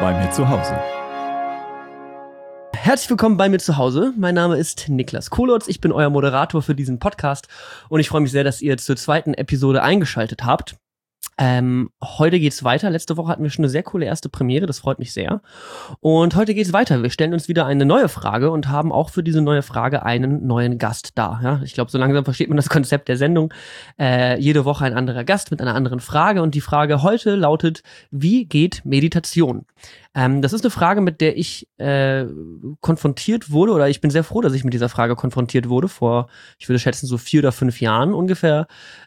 bei mir zu Hause. Herzlich willkommen bei mir zu Hause. Mein Name ist Niklas Kolotz. Ich bin euer Moderator für diesen Podcast und ich freue mich sehr, dass ihr zur zweiten Episode eingeschaltet habt. Heute geht's weiter. Letzte Woche hatten wir schon eine sehr coole erste Premiere, das freut mich sehr. Und heute geht's weiter. Wir stellen uns wieder eine neue Frage und haben auch für diese neue Frage einen neuen Gast da. Ja, ich glaube, so langsam versteht man das Konzept der Sendung. Jede Woche ein anderer Gast mit einer anderen Frage und die Frage heute lautet: Wie geht Meditation? Das ist eine Frage, mit der ich konfrontiert wurde, oder ich bin sehr froh, dass ich mit dieser Frage konfrontiert wurde, vor, ich würde schätzen, so 4 oder 5 Jahren ungefähr.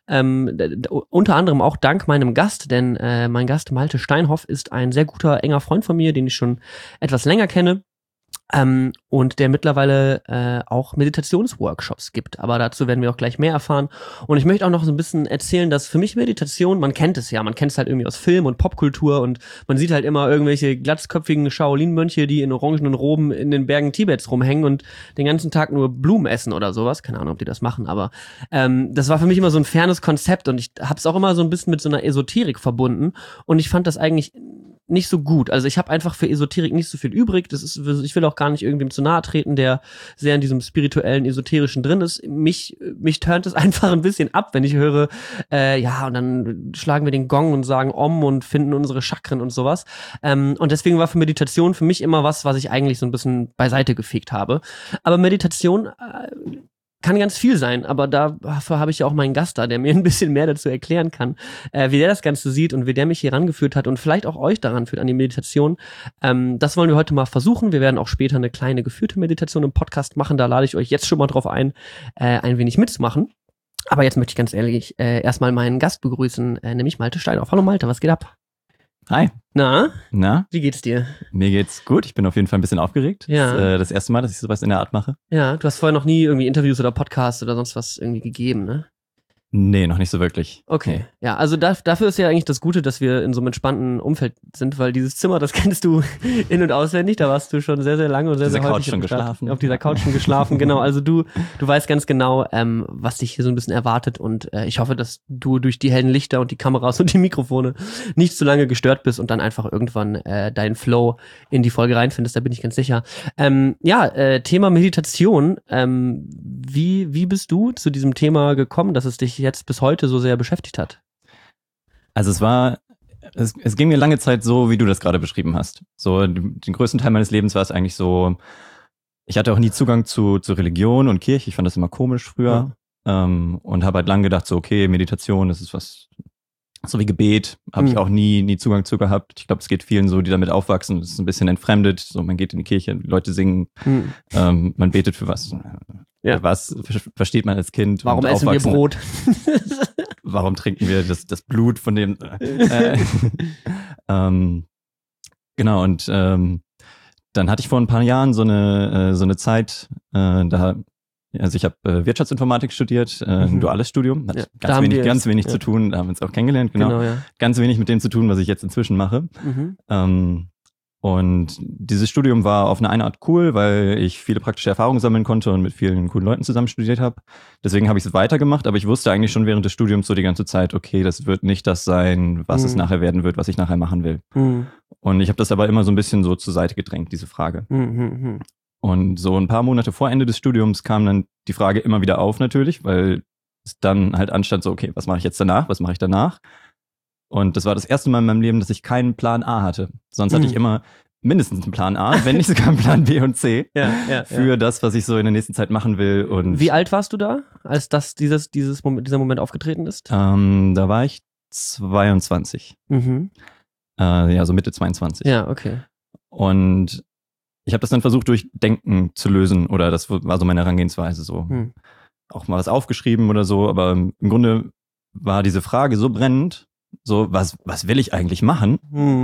Unter anderem auch dank meinem Gast, denn mein Gast Malte Steinhoff ist ein sehr guter, enger Freund von mir, den ich schon etwas länger kenne. Und der mittlerweile auch Meditationsworkshops gibt. Aber dazu werden wir auch gleich mehr erfahren. Und ich möchte auch noch so ein bisschen erzählen, dass für mich Meditation, man kennt es halt irgendwie aus Film und Popkultur und man sieht halt immer irgendwelche glatzköpfigen Shaolin-Mönche, die in orangenen Roben in den Bergen Tibets rumhängen und den ganzen Tag nur Blumen essen oder sowas. Keine Ahnung, ob die das machen, aber das war für mich immer so ein fernes Konzept und ich habe es auch immer so ein bisschen mit so einer Esoterik verbunden und ich fand das eigentlich nicht so gut. Also ich habe einfach für Esoterik nicht so viel übrig. Ich will auch gar nicht irgendwem zu nahe treten, der sehr in diesem spirituellen, esoterischen drin ist. Mich turnt es einfach ein bisschen ab, wenn ich höre, und dann schlagen wir den Gong und sagen Om und finden unsere Chakren und sowas. Und deswegen war für Meditation für mich immer was ich eigentlich so ein bisschen beiseite gefegt habe. Aber Meditation kann ganz viel sein, aber dafür habe ich ja auch meinen Gast da, der mir ein bisschen mehr dazu erklären kann, wie der das Ganze sieht und wie der mich hier rangeführt hat und vielleicht auch euch daran führt, an die Meditation. Das wollen wir heute mal versuchen. Wir werden auch später eine kleine geführte Meditation im Podcast machen. Da lade ich euch jetzt schon mal drauf ein wenig mitzumachen. Aber jetzt möchte ich ganz ehrlich erstmal meinen Gast begrüßen, nämlich Malte Steinhoff. Hallo Malte, was geht ab? Hi. Na? Wie geht's dir? Mir geht's gut. Ich bin auf jeden Fall ein bisschen aufgeregt. Ja. Das ist das erste Mal, dass ich sowas in der Art mache. Ja, du hast vorher noch nie irgendwie Interviews oder Podcasts oder sonst was irgendwie gegeben, ne? Nee, noch nicht so wirklich. Okay. Nee. Ja, also dafür ist ja eigentlich das Gute, dass wir in so einem entspannten Umfeld sind, weil dieses Zimmer, das kennst du in- und auswendig, da warst du schon sehr, sehr lange und sehr, sehr häufig geschlafen. Auf dieser Couch schon geschlafen, genau. Also du weißt ganz genau, was dich hier so ein bisschen erwartet und ich hoffe, dass du durch die hellen Lichter und die Kameras und die Mikrofone nicht zu lange gestört bist und dann einfach irgendwann deinen Flow in die Folge reinfindest, da bin ich ganz sicher. Thema Meditation, wie bist du zu diesem Thema gekommen, dass es dich jetzt bis heute so sehr beschäftigt hat? Also es ging mir lange Zeit so, wie du das gerade beschrieben hast. So den größten Teil meines Lebens war es eigentlich so, ich hatte auch nie Zugang zu Religion und Kirche, ich fand das immer komisch früher und habe halt lange gedacht so, okay, Meditation, das ist was, so wie Gebet, habe ich auch nie Zugang zu gehabt. Ich glaube, es geht vielen so, die damit aufwachsen, es ist ein bisschen entfremdet, so man geht in die Kirche, die Leute singen, man betet für was. Ja. Was versteht man als Kind? Warum essen wir Brot? Warum trinken wir das Blut von dem? Genau, und dann hatte ich vor ein paar Jahren so eine Zeit, also ich habe Wirtschaftsinformatik studiert, ein duales Studium, hat ganz wenig zu tun, da haben wir uns auch kennengelernt, genau ja. Ganz wenig mit dem zu tun, was ich jetzt inzwischen mache. Und dieses Studium war auf eine Art cool, weil ich viele praktische Erfahrungen sammeln konnte und mit vielen coolen Leuten zusammen studiert habe. Deswegen habe ich es weitergemacht, aber ich wusste eigentlich schon während des Studiums so die ganze Zeit, okay, das wird nicht das sein, was es nachher werden wird, was ich nachher machen will. Und ich habe das aber immer so ein bisschen so zur Seite gedrängt, diese Frage. Und so ein paar Monate vor Ende des Studiums kam dann die Frage immer wieder auf natürlich, weil es dann halt anstand so, okay, was mache ich jetzt danach, was mache ich danach? Und das war das erste Mal in meinem Leben, dass ich keinen Plan A hatte. Sonst hatte ich immer mindestens einen Plan A, wenn nicht sogar einen Plan B und C für das, was ich so in der nächsten Zeit machen will. Und wie alt warst du da, als dieser Moment aufgetreten ist? Da war ich 22. So Mitte 22. Ja, okay. Und ich habe das dann versucht, durch Denken zu lösen, oder das war so meine Herangehensweise, so auch mal was aufgeschrieben oder so, aber im Grunde war diese Frage so brennend, so, was will ich eigentlich machen?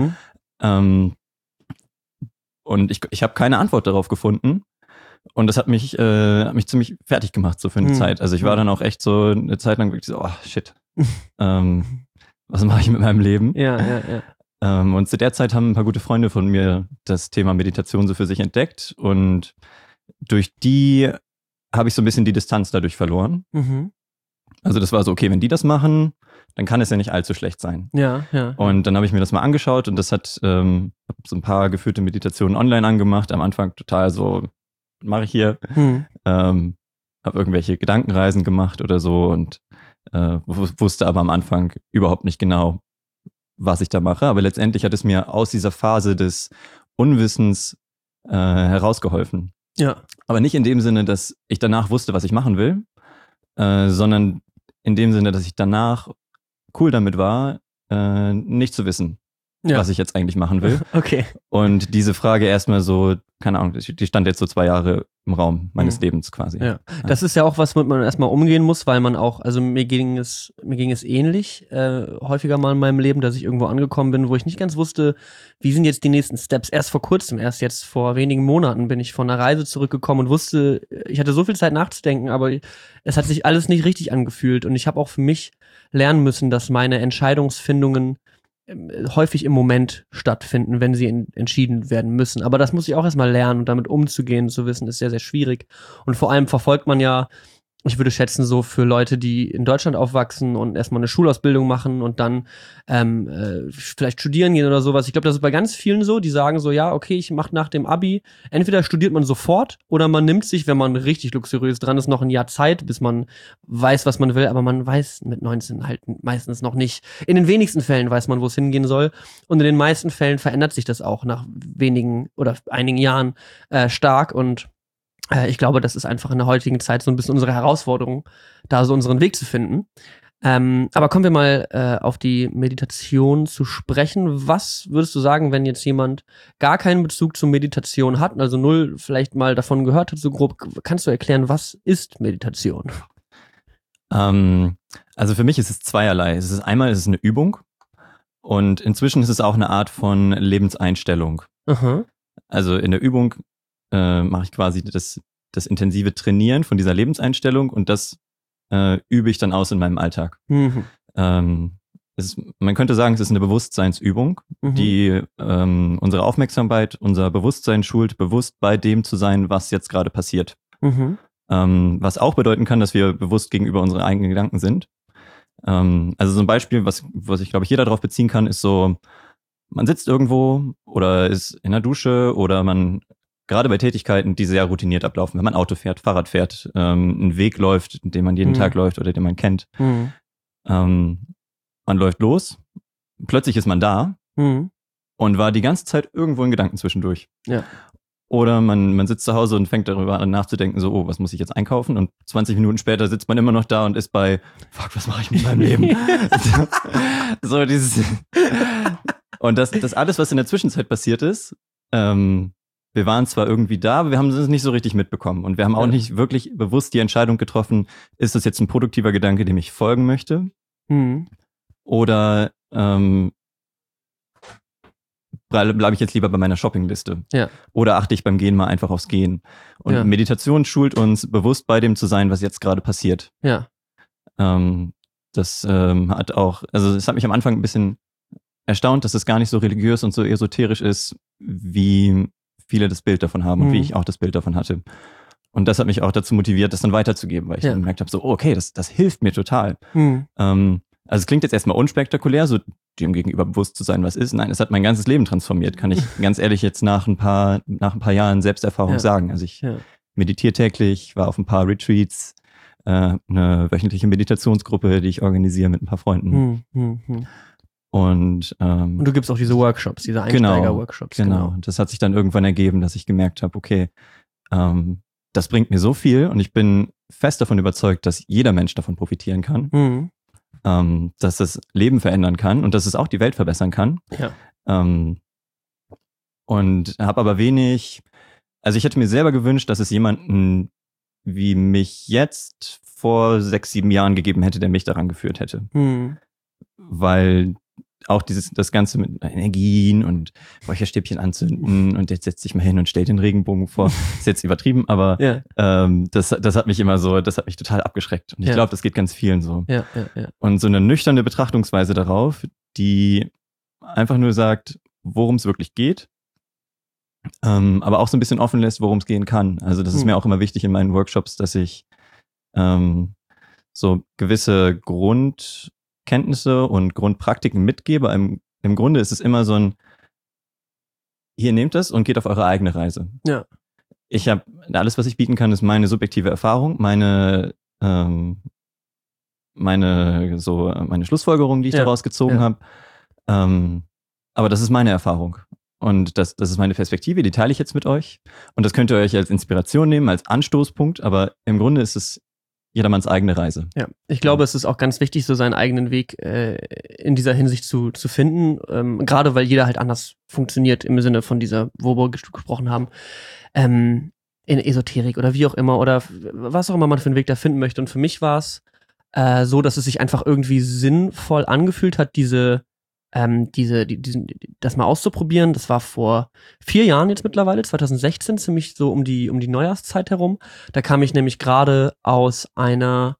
Und ich habe keine Antwort darauf gefunden. Und das hat mich ziemlich fertig gemacht, so für eine Zeit. Also ich war dann auch echt so eine Zeit lang wirklich so, oh shit, was mache ich mit meinem Leben? Ja. Und zu der Zeit haben ein paar gute Freunde von mir das Thema Meditation so für sich entdeckt. Und durch die habe ich so ein bisschen die Distanz dadurch verloren. Also das war so, okay, wenn die das machen, dann kann es ja nicht allzu schlecht sein. Ja, ja. Und dann habe ich mir das mal angeschaut und das hat hab so ein paar geführte Meditationen online angemacht. Am Anfang total so, was mache ich hier? Habe irgendwelche Gedankenreisen gemacht oder so und wusste aber am Anfang überhaupt nicht genau, was ich da mache. Aber letztendlich hat es mir aus dieser Phase des Unwissens herausgeholfen. Ja. Aber nicht in dem Sinne, dass ich danach wusste, was ich machen will, sondern in dem Sinne, dass ich danach cool damit war, nicht zu wissen, was ich jetzt eigentlich machen will. Okay. Und diese Frage erstmal so, keine Ahnung, die stand jetzt so 2 Jahre im Raum meines Lebens quasi. Ja. Das ist ja auch was, womit man erstmal umgehen muss, weil man auch, also mir ging es ähnlich, häufiger mal in meinem Leben, dass ich irgendwo angekommen bin, wo ich nicht ganz wusste, wie sind jetzt die nächsten Steps. Erst vor kurzem, erst jetzt vor wenigen Monaten bin ich von einer Reise zurückgekommen und wusste, ich hatte so viel Zeit nachzudenken, aber es hat sich alles nicht richtig angefühlt und ich habe auch für mich lernen müssen, dass meine Entscheidungsfindungen häufig im Moment stattfinden, wenn sie entschieden werden müssen. Aber das muss ich auch erstmal lernen und damit umzugehen, zu wissen, ist sehr, sehr schwierig. Und vor allem verfolgt man ja, ich würde schätzen, so für Leute, die in Deutschland aufwachsen und erstmal eine Schulausbildung machen und dann vielleicht studieren gehen oder sowas. Ich glaube, das ist bei ganz vielen so, die sagen so, ja, okay, ich mache nach dem Abi, entweder studiert man sofort oder man nimmt sich, wenn man richtig luxuriös dran ist, noch ein Jahr Zeit, bis man weiß, was man will, aber man weiß mit 19 halt meistens noch nicht. In den wenigsten Fällen weiß man, wo es hingehen soll und in den meisten Fällen verändert sich das auch nach wenigen oder einigen Jahren stark und ich glaube, das ist einfach in der heutigen Zeit so ein bisschen unsere Herausforderung, da so unseren Weg zu finden. Aber kommen wir mal auf die Meditation zu sprechen. Was würdest du sagen, wenn jetzt jemand gar keinen Bezug zur Meditation hat, also null vielleicht mal davon gehört hat, so grob, kannst du erklären, was ist Meditation? Also für mich ist es zweierlei. Einmal ist es eine Übung und inzwischen ist es auch eine Art von Lebenseinstellung. Aha. Also in der Übung mache ich quasi das intensive Trainieren von dieser Lebenseinstellung und das übe ich dann aus in meinem Alltag. Mhm. Man könnte sagen, es ist eine Bewusstseinsübung, die unsere Aufmerksamkeit, unser Bewusstsein schult, bewusst bei dem zu sein, was jetzt gerade passiert. Was auch bedeuten kann, dass wir bewusst gegenüber unseren eigenen Gedanken sind. Also so ein Beispiel, was ich glaube ich jeder darauf beziehen kann, ist so, man sitzt irgendwo oder ist in der Dusche oder man gerade bei Tätigkeiten, die sehr routiniert ablaufen, wenn man Auto fährt, Fahrrad fährt, einen Weg läuft, den man jeden Tag läuft oder den man kennt. Man läuft los, plötzlich ist man da und war die ganze Zeit irgendwo in Gedanken zwischendurch. Ja. Oder man sitzt zu Hause und fängt darüber an nachzudenken, so, oh, was muss ich jetzt einkaufen? Und 20 Minuten später sitzt man immer noch da und ist bei, fuck, was mache ich mit meinem Leben? So dieses. Und das alles, was in der Zwischenzeit passiert ist, wir waren zwar irgendwie da, aber wir haben es nicht so richtig mitbekommen. Und wir haben auch nicht wirklich bewusst die Entscheidung getroffen, ist das jetzt ein produktiver Gedanke, dem ich folgen möchte? Oder bleibe ich jetzt lieber bei meiner Shoppingliste? Ja. Oder achte ich beim Gehen mal einfach aufs Gehen? Und Meditation schult uns, bewusst bei dem zu sein, was jetzt gerade passiert. Ja. Das hat auch, also es hat mich am Anfang ein bisschen erstaunt, dass es gar nicht so religiös und so esoterisch ist, wie viele das Bild davon haben und wie ich auch das Bild davon hatte. Und das hat mich auch dazu motiviert, das dann weiterzugeben, weil ich dann gemerkt habe, so, oh, okay, das hilft mir total. Also es klingt jetzt erstmal unspektakulär, so dem gegenüber bewusst zu sein, was ist. Nein, es hat mein ganzes Leben transformiert, kann ich ganz ehrlich jetzt nach ein paar Jahren Selbsterfahrung sagen. Also ich meditiere täglich, war auf ein paar Retreats, eine wöchentliche Meditationsgruppe, die ich organisiere mit ein paar Freunden. Und du gibst auch diese Workshops, diese Einsteiger-Workshops. Genau. Das hat sich dann irgendwann ergeben, dass ich gemerkt habe, okay, das bringt mir so viel und ich bin fest davon überzeugt, dass jeder Mensch davon profitieren kann, dass das Leben verändern kann und dass es auch die Welt verbessern kann. Ja. Und habe aber also ich hätte mir selber gewünscht, dass es jemanden wie mich jetzt vor 6, 7 Jahren gegeben hätte, der mich daran geführt hätte. Weil auch das Ganze mit Energien und Räucherstäbchen anzünden und jetzt setzt sich mal hin und stellt den Regenbogen vor. Ist jetzt übertrieben, aber das hat mich total abgeschreckt. Und ich glaube, das geht ganz vielen so. Ja. Und so eine nüchterne Betrachtungsweise darauf, die einfach nur sagt, worum es wirklich geht, aber auch so ein bisschen offen lässt, worum es gehen kann. Also das ist mir auch immer wichtig in meinen Workshops, dass ich so so gewisse Grundkenntnisse und Grundpraktiken mitgebe. Im Grunde ist es immer so ein, hier nehmt es und geht auf eure eigene Reise. Ja. Ich habe, alles, was ich bieten kann, ist meine subjektive Erfahrung, meine Schlussfolgerung, die ich daraus gezogen habe. Aber das ist meine Erfahrung. Und das ist meine Perspektive, die teile ich jetzt mit euch. Und das könnt ihr euch als Inspiration nehmen, als Anstoßpunkt. Aber im Grunde ist es jedermanns eigene Reise. Ja, ich glaube, es ist auch ganz wichtig, so seinen eigenen Weg in dieser Hinsicht zu finden. Gerade weil jeder halt anders funktioniert im Sinne von dieser, wo wir gesprochen haben. In Esoterik oder wie auch immer oder was auch immer man für einen Weg da finden möchte. Und für mich war es so, dass es sich einfach irgendwie sinnvoll angefühlt hat, das mal auszuprobieren. Das war vor 4 Jahren jetzt mittlerweile, 2016, ziemlich so um die Neujahrszeit herum. Da kam ich nämlich gerade aus einer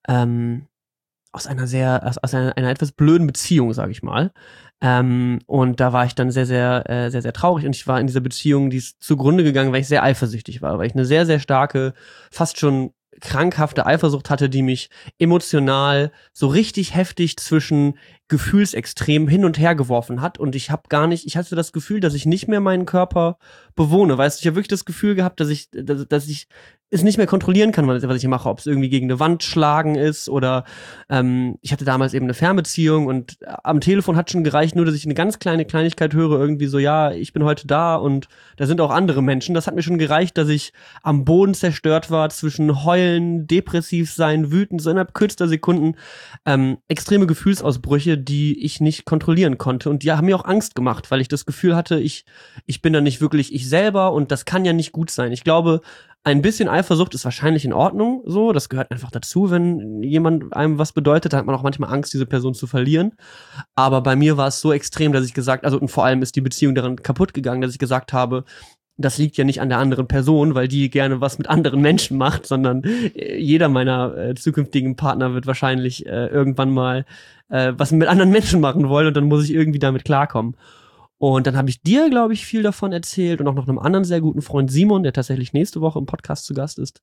etwas blöden Beziehung, sage ich mal. Und da war ich dann sehr, sehr, sehr, sehr traurig. Und ich war in dieser Beziehung, die ist zugrunde gegangen, weil ich sehr eifersüchtig war, weil ich eine sehr, sehr starke, fast schon krankhafte Eifersucht hatte, die mich emotional so richtig heftig zwischen Gefühlsextremen hin und her geworfen hat. Und ich hatte das Gefühl, dass ich nicht mehr meinen Körper bewohne. Weißt du, ich habe wirklich das Gefühl gehabt, dass ich es nicht mehr kontrollieren kann, was ich mache, ob es irgendwie gegen eine Wand schlagen ist oder ich hatte damals eben eine Fernbeziehung und am Telefon hat schon gereicht, nur dass ich eine ganz kleine Kleinigkeit höre, irgendwie so, ja, ich bin heute da und da sind auch andere Menschen. Das hat mir schon gereicht, dass ich am Boden zerstört war, zwischen Heulen, depressiv sein, wütend, so innerhalb kürzester Sekunden extreme Gefühlsausbrüche, die ich nicht kontrollieren konnte und die haben mir auch Angst gemacht, weil ich das Gefühl hatte, ich bin da nicht wirklich ich selber und das kann ja nicht gut sein. Ich glaube, ein bisschen Eifersucht ist wahrscheinlich in Ordnung, so. Das gehört einfach dazu, wenn jemand einem was bedeutet, dann hat man auch manchmal Angst, diese Person zu verlieren. Aber bei mir war es so extrem, dass ich und vor allem ist die Beziehung daran kaputt gegangen, dass ich gesagt habe, das liegt ja nicht an der anderen Person, weil die gerne was mit anderen Menschen macht, sondern jeder meiner zukünftigen Partner wird wahrscheinlich irgendwann mal was mit anderen Menschen machen wollen und dann muss ich irgendwie damit klarkommen. Und dann habe ich dir, glaube ich, viel davon erzählt und auch noch einem anderen sehr guten Freund Simon, der tatsächlich nächste Woche im Podcast zu Gast ist.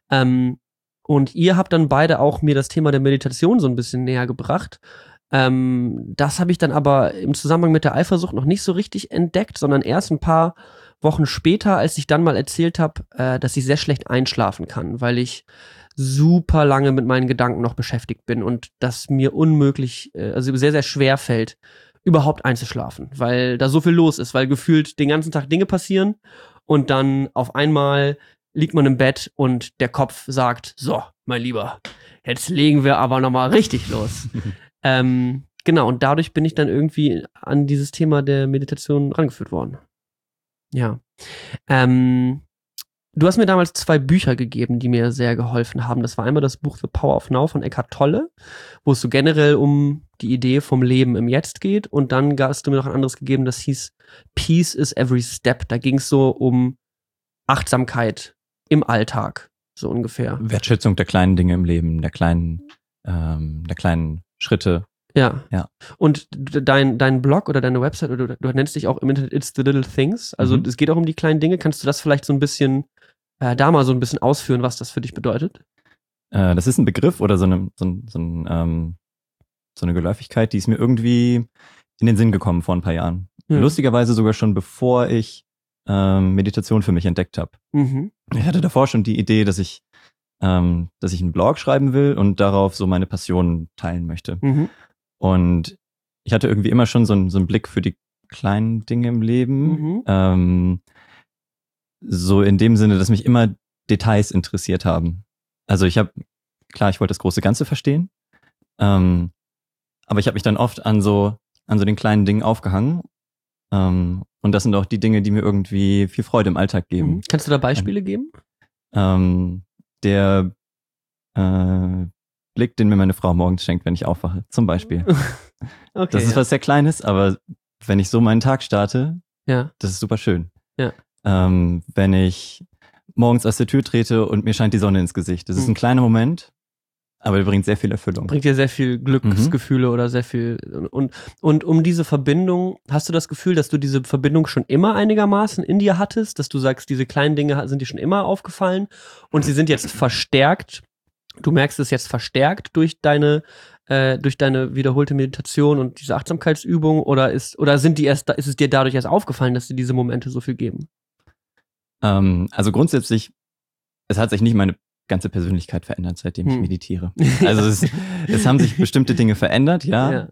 Und ihr habt dann beide auch mir das Thema der Meditation so ein bisschen näher gebracht. Das habe ich dann aber im Zusammenhang mit der Eifersucht noch nicht so richtig entdeckt, sondern erst ein paar Wochen später, als ich dann mal erzählt habe, dass ich sehr schlecht einschlafen kann, weil ich super lange mit meinen Gedanken noch beschäftigt bin und das mir unmöglich, also sehr, sehr schwer fällt, überhaupt einzuschlafen, weil da so viel los ist, weil gefühlt den ganzen Tag Dinge passieren und dann auf einmal liegt man im Bett und der Kopf sagt, so, mein Lieber, jetzt legen wir aber nochmal richtig los. Genau, und dadurch bin ich dann irgendwie an dieses Thema der Meditation rangeführt worden. Ja. Du hast mir damals 2 Bücher gegeben, die mir sehr geholfen haben. Das war einmal das Buch The Power of Now von Eckhart Tolle, wo es so generell um die Idee vom Leben im Jetzt geht. Und dann hast du mir noch ein anderes gegeben, das hieß Peace is Every Step. Da ging es so um Achtsamkeit im Alltag, so ungefähr. Wertschätzung der kleinen Dinge im Leben, der kleinen Schritte. Ja. Und dein Blog oder deine Website, oder du nennst dich auch im Internet It's the Little Things. Also es geht auch um die kleinen Dinge. Kannst du das vielleicht so ein bisschen da mal so ein bisschen ausführen, was das für dich bedeutet? Das ist ein Begriff oder so eine Geläufigkeit, die ist mir irgendwie in den Sinn gekommen vor ein paar Jahren. Lustigerweise sogar schon bevor ich Meditation für mich entdeckt habe. Ich hatte davor schon die Idee, dass ich einen Blog schreiben will und darauf so meine Passion teilen möchte. Und ich hatte irgendwie immer schon so einen Blick für die kleinen Dinge im Leben. So in dem Sinne, dass mich immer Details interessiert haben. Also ich wollte das große Ganze verstehen. Aber ich habe mich dann oft an so den kleinen Dingen aufgehangen. Und das sind auch die Dinge, die mir irgendwie viel Freude im Alltag geben. Kannst du da Beispiele geben? Der Blick, den mir meine Frau morgens schenkt, wenn ich aufwache, zum Beispiel. Okay, das ist was sehr Kleines, aber wenn ich so meinen Tag starte, das ist super schön. Ja. Wenn ich morgens aus der Tür trete und mir scheint die Sonne ins Gesicht. Das ist ein kleiner Moment, aber der bringt sehr viel Erfüllung. Bringt dir sehr viel Glücksgefühle oder sehr viel. Und um diese Verbindung, hast du das Gefühl, dass du diese Verbindung schon immer einigermaßen in dir hattest? Dass du sagst, diese kleinen Dinge sind dir schon immer aufgefallen und sie sind jetzt verstärkt du merkst es jetzt verstärkt durch deine wiederholte Meditation und diese Achtsamkeitsübung oder ist es dir dadurch erst aufgefallen, dass dir diese Momente so viel geben? Also grundsätzlich, es hat sich nicht meine ganze Persönlichkeit verändert, seitdem ich meditiere. Also es haben sich bestimmte Dinge verändert, ja.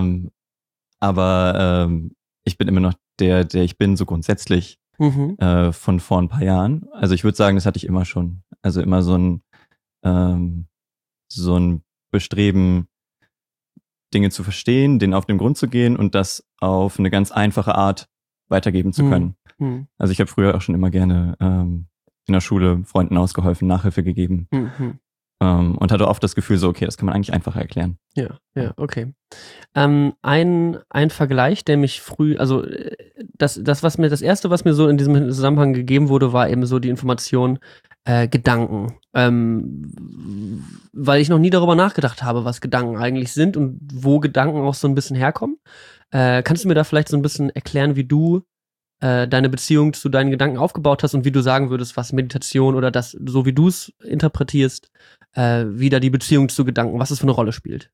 Aber ich bin immer noch der ich bin, so grundsätzlich von vor ein paar Jahren. Also ich würde sagen, das hatte ich immer schon. Also immer so ein Bestreben, Dinge zu verstehen, denen auf den Grund zu gehen und das auf eine ganz einfache Art weitergeben zu können. Also ich habe früher auch schon immer gerne in der Schule Freunden ausgeholfen, Nachhilfe gegeben und hatte oft das Gefühl so, okay, das kann man eigentlich einfacher erklären. Ja, okay. Ein Vergleich, der mich also das Erste, was mir so in diesem Zusammenhang gegeben wurde, war eben so die Information Gedanken. Weil ich noch nie darüber nachgedacht habe, was Gedanken eigentlich sind und wo Gedanken auch so ein bisschen herkommen. Kannst du mir da vielleicht so ein bisschen erklären, wie du deine Beziehung zu deinen Gedanken aufgebaut hast und wie du sagen würdest, was Meditation oder das, so wie du es interpretierst, wie da die Beziehung zu Gedanken, was es für eine Rolle spielt?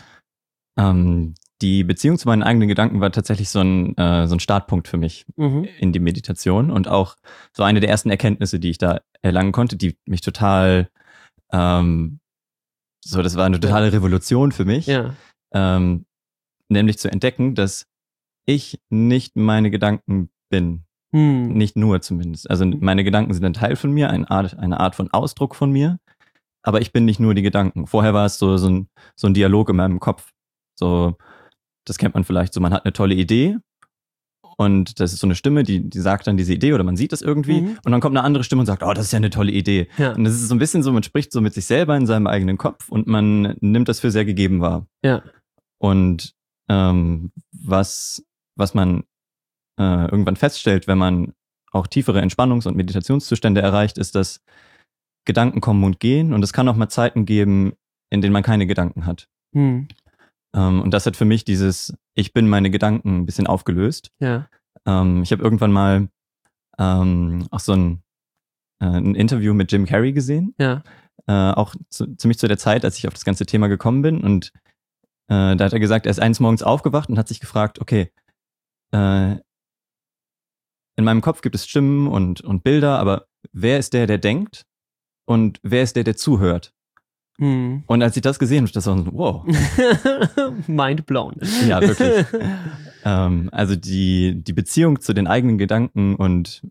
Die Beziehung zu meinen eigenen Gedanken war tatsächlich so ein Startpunkt für mich in die Meditation und auch so eine der ersten Erkenntnisse, die ich da erlangen konnte, die mich total, das war eine totale Revolution für mich, nämlich zu entdecken, dass ich nicht meine Gedanken bin. Nicht nur zumindest. Also meine Gedanken sind ein Teil von mir, eine Art von Ausdruck von mir, aber ich bin nicht nur die Gedanken. Vorher war es so ein Dialog in meinem Kopf. So, das kennt man vielleicht so, man hat eine tolle Idee und das ist so eine Stimme, die sagt dann diese Idee oder man sieht das irgendwie und dann kommt eine andere Stimme und sagt, oh, das ist ja eine tolle Idee. Ja. Und das ist so ein bisschen so, man spricht so mit sich selber in seinem eigenen Kopf und man nimmt das für sehr gegeben wahr. Ja. Und was man irgendwann feststellt, wenn man auch tiefere Entspannungs- und Meditationszustände erreicht, ist, dass Gedanken kommen und gehen und es kann auch mal Zeiten geben, in denen man keine Gedanken hat. Und das hat für mich dieses Ich bin meine Gedanken ein bisschen aufgelöst. Ja. Ich habe irgendwann mal auch so ein Interview mit Jim Carrey gesehen. Ja. Auch ziemlich zu der Zeit, als ich auf das ganze Thema gekommen bin. Und da hat er gesagt, er ist eines Morgens aufgewacht und hat sich gefragt, okay, in meinem Kopf gibt es Stimmen und Bilder, aber wer ist der denkt und wer ist der zuhört? Und als ich das gesehen habe, das war so, wow. Mind blown. Ja, wirklich. Also die Beziehung zu den eigenen Gedanken und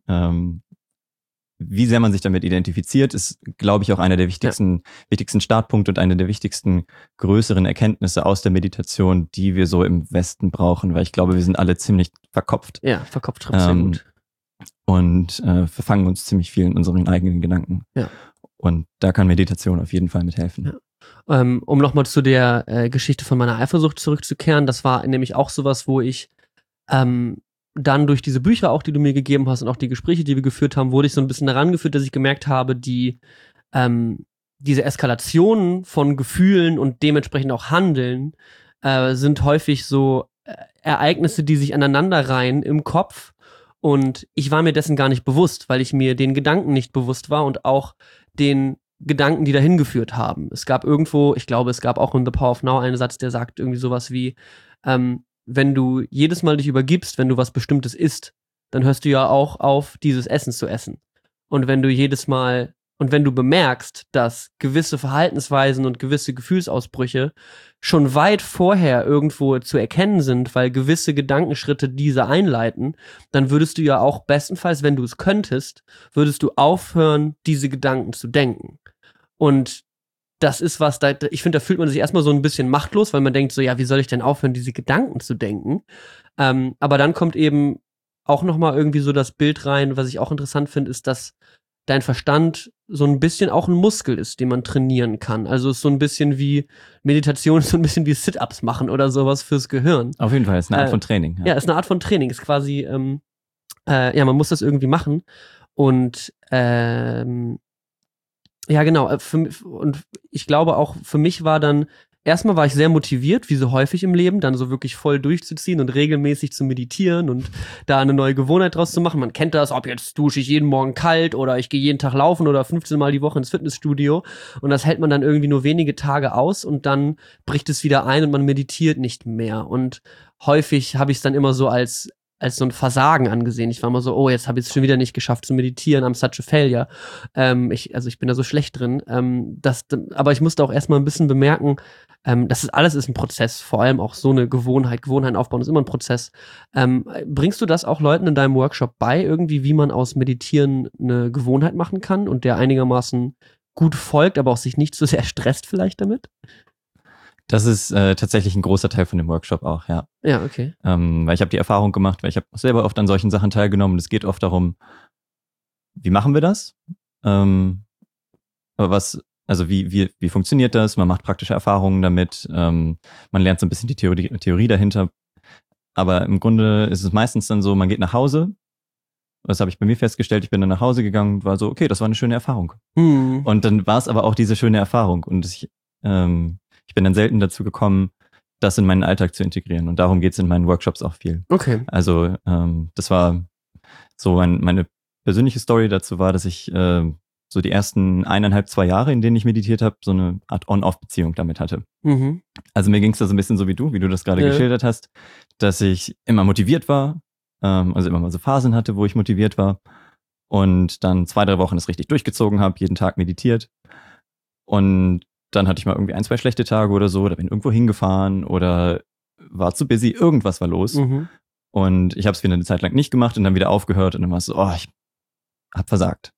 wie sehr man sich damit identifiziert, ist, glaube ich, auch einer der wichtigsten Startpunkte und eine der wichtigsten größeren Erkenntnisse aus der Meditation, die wir so im Westen brauchen, weil ich glaube, wir sind alle ziemlich verkopft. Ja, verkopft trifft sehr gut. Und verfangen uns ziemlich viel in unseren eigenen Gedanken. Ja. Und da kann Meditation auf jeden Fall mithelfen. Ja. Um nochmal zu der Geschichte von meiner Eifersucht zurückzukehren, das war nämlich auch sowas, wo ich dann durch diese Bücher auch, die du mir gegeben hast und auch die Gespräche, die wir geführt haben, wurde ich so ein bisschen daran geführt, dass ich gemerkt habe, diese Eskalationen von Gefühlen und dementsprechend auch Handeln sind häufig so Ereignisse, die sich aneinanderreihen im Kopf. Und ich war mir dessen gar nicht bewusst, weil ich mir den Gedanken nicht bewusst war und auch den Gedanken, die dahin geführt haben. Es gab irgendwo, ich glaube, es gab auch in The Power of Now einen Satz, der sagt irgendwie sowas wie, wenn du jedes Mal dich übergibst, wenn du was Bestimmtes isst, dann hörst du ja auch auf, dieses Essen zu essen. Und wenn du bemerkst, dass gewisse Verhaltensweisen und gewisse Gefühlsausbrüche schon weit vorher irgendwo zu erkennen sind, weil gewisse Gedankenschritte diese einleiten, dann würdest du ja auch bestenfalls, wenn du es könntest, würdest du aufhören, diese Gedanken zu denken. Und das ist was, ich finde, da fühlt man sich erstmal so ein bisschen machtlos, weil man denkt so, ja, wie soll ich denn aufhören, diese Gedanken zu denken? Aber dann kommt eben auch nochmal irgendwie so das Bild rein, was ich auch interessant finde, ist, dass dein Verstand so ein bisschen auch ein Muskel ist, den man trainieren kann. Also es ist so ein bisschen wie Meditation, so ein bisschen wie Sit-Ups machen oder sowas fürs Gehirn. Auf jeden Fall, ist eine Art von Training. Ja, ist eine Art von Training. Ist quasi, man muss das irgendwie machen. Und ja, genau. Und ich glaube auch, für mich war dann erstmal war ich sehr motiviert, wie so häufig im Leben, dann so wirklich voll durchzuziehen und regelmäßig zu meditieren und da eine neue Gewohnheit draus zu machen. Man kennt das, ob jetzt dusche ich jeden Morgen kalt oder ich gehe jeden Tag laufen oder 15 Mal die Woche ins Fitnessstudio. Und das hält man dann irgendwie nur wenige Tage aus und dann bricht es wieder ein und man meditiert nicht mehr. Und häufig habe ich es dann immer so als so ein Versagen angesehen. Ich war immer so, oh, jetzt habe ich es schon wieder nicht geschafft zu meditieren, I'm such a failure. Ich bin da so schlecht drin. Aber ich musste auch erstmal ein bisschen bemerken, alles ist ein Prozess, vor allem auch so eine Gewohnheit. Gewohnheiten aufbauen ist immer ein Prozess. Bringst du das auch Leuten in deinem Workshop bei, irgendwie, wie man aus Meditieren eine Gewohnheit machen kann und der einigermaßen gut folgt, aber auch sich nicht so sehr stresst vielleicht damit? Das ist tatsächlich ein großer Teil von dem Workshop auch, ja. Ja, okay. Weil ich habe die Erfahrung gemacht, weil ich habe selber oft an solchen Sachen teilgenommen und es geht oft darum, wie machen wir das? Aber wie funktioniert das? Man macht praktische Erfahrungen damit, man lernt so ein bisschen die Theorie dahinter. Aber im Grunde ist es meistens dann so, man geht nach Hause. Das habe ich bei mir festgestellt. Ich bin dann nach Hause gegangen und war so, okay, das war eine schöne Erfahrung. Und dann war es aber auch diese schöne Erfahrung. Und ich bin dann selten dazu gekommen, das in meinen Alltag zu integrieren. Und darum geht es in meinen Workshops auch viel. Okay. Also das war so meine persönliche Story dazu war, dass ich so die ersten 1,5, 2 Jahre, in denen ich meditiert habe, so eine Art On-Off-Beziehung damit hatte. Mhm. Also mir ging es da so ein bisschen so wie du das gerade geschildert hast, dass ich immer motiviert war, also immer mal so Phasen hatte, wo ich motiviert war und dann 2, 3 Wochen es richtig durchgezogen habe, jeden Tag meditiert und dann hatte ich mal irgendwie 1, 2 schlechte Tage oder so, oder bin irgendwo hingefahren oder war zu busy, irgendwas war los. Und ich habe es wieder eine Zeit lang nicht gemacht und dann wieder aufgehört und dann war es so, oh, ich hab versagt.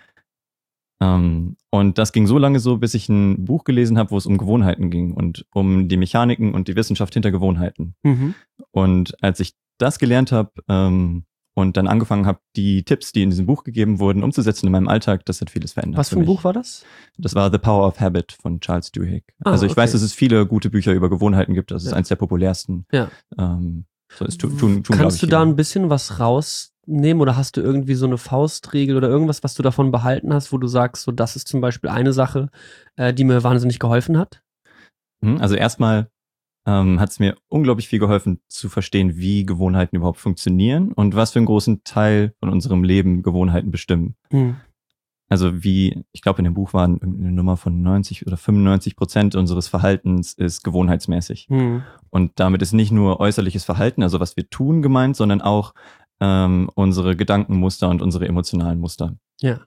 Und das ging so lange so, bis ich ein Buch gelesen habe, wo es um Gewohnheiten ging und um die Mechaniken und die Wissenschaft hinter Gewohnheiten. Und als ich das gelernt habe und dann angefangen habe, die Tipps, die in diesem Buch gegeben wurden, umzusetzen in meinem Alltag, das hat vieles verändert. Was für ein Buch war das? Das war The Power of Habit von Charles Duhigg. Also ich weiß, dass es viele gute Bücher über Gewohnheiten gibt. Das ist eins der populärsten. Ja. Kannst du da ein bisschen was rausnehmen oder hast du irgendwie so eine Faustregel oder irgendwas, was du davon behalten hast, wo du sagst, so das ist zum Beispiel eine Sache, die mir wahnsinnig geholfen hat? Also erstmal hat es mir unglaublich viel geholfen zu verstehen, wie Gewohnheiten überhaupt funktionieren und was für einen großen Teil von unserem Leben Gewohnheiten bestimmen. Also ich glaube in dem Buch war eine Nummer von 90 oder 95% unseres Verhaltens ist gewohnheitsmäßig. Und damit ist nicht nur äußerliches Verhalten, also was wir tun gemeint, sondern auch unsere Gedankenmuster und unsere emotionalen Muster. Ja.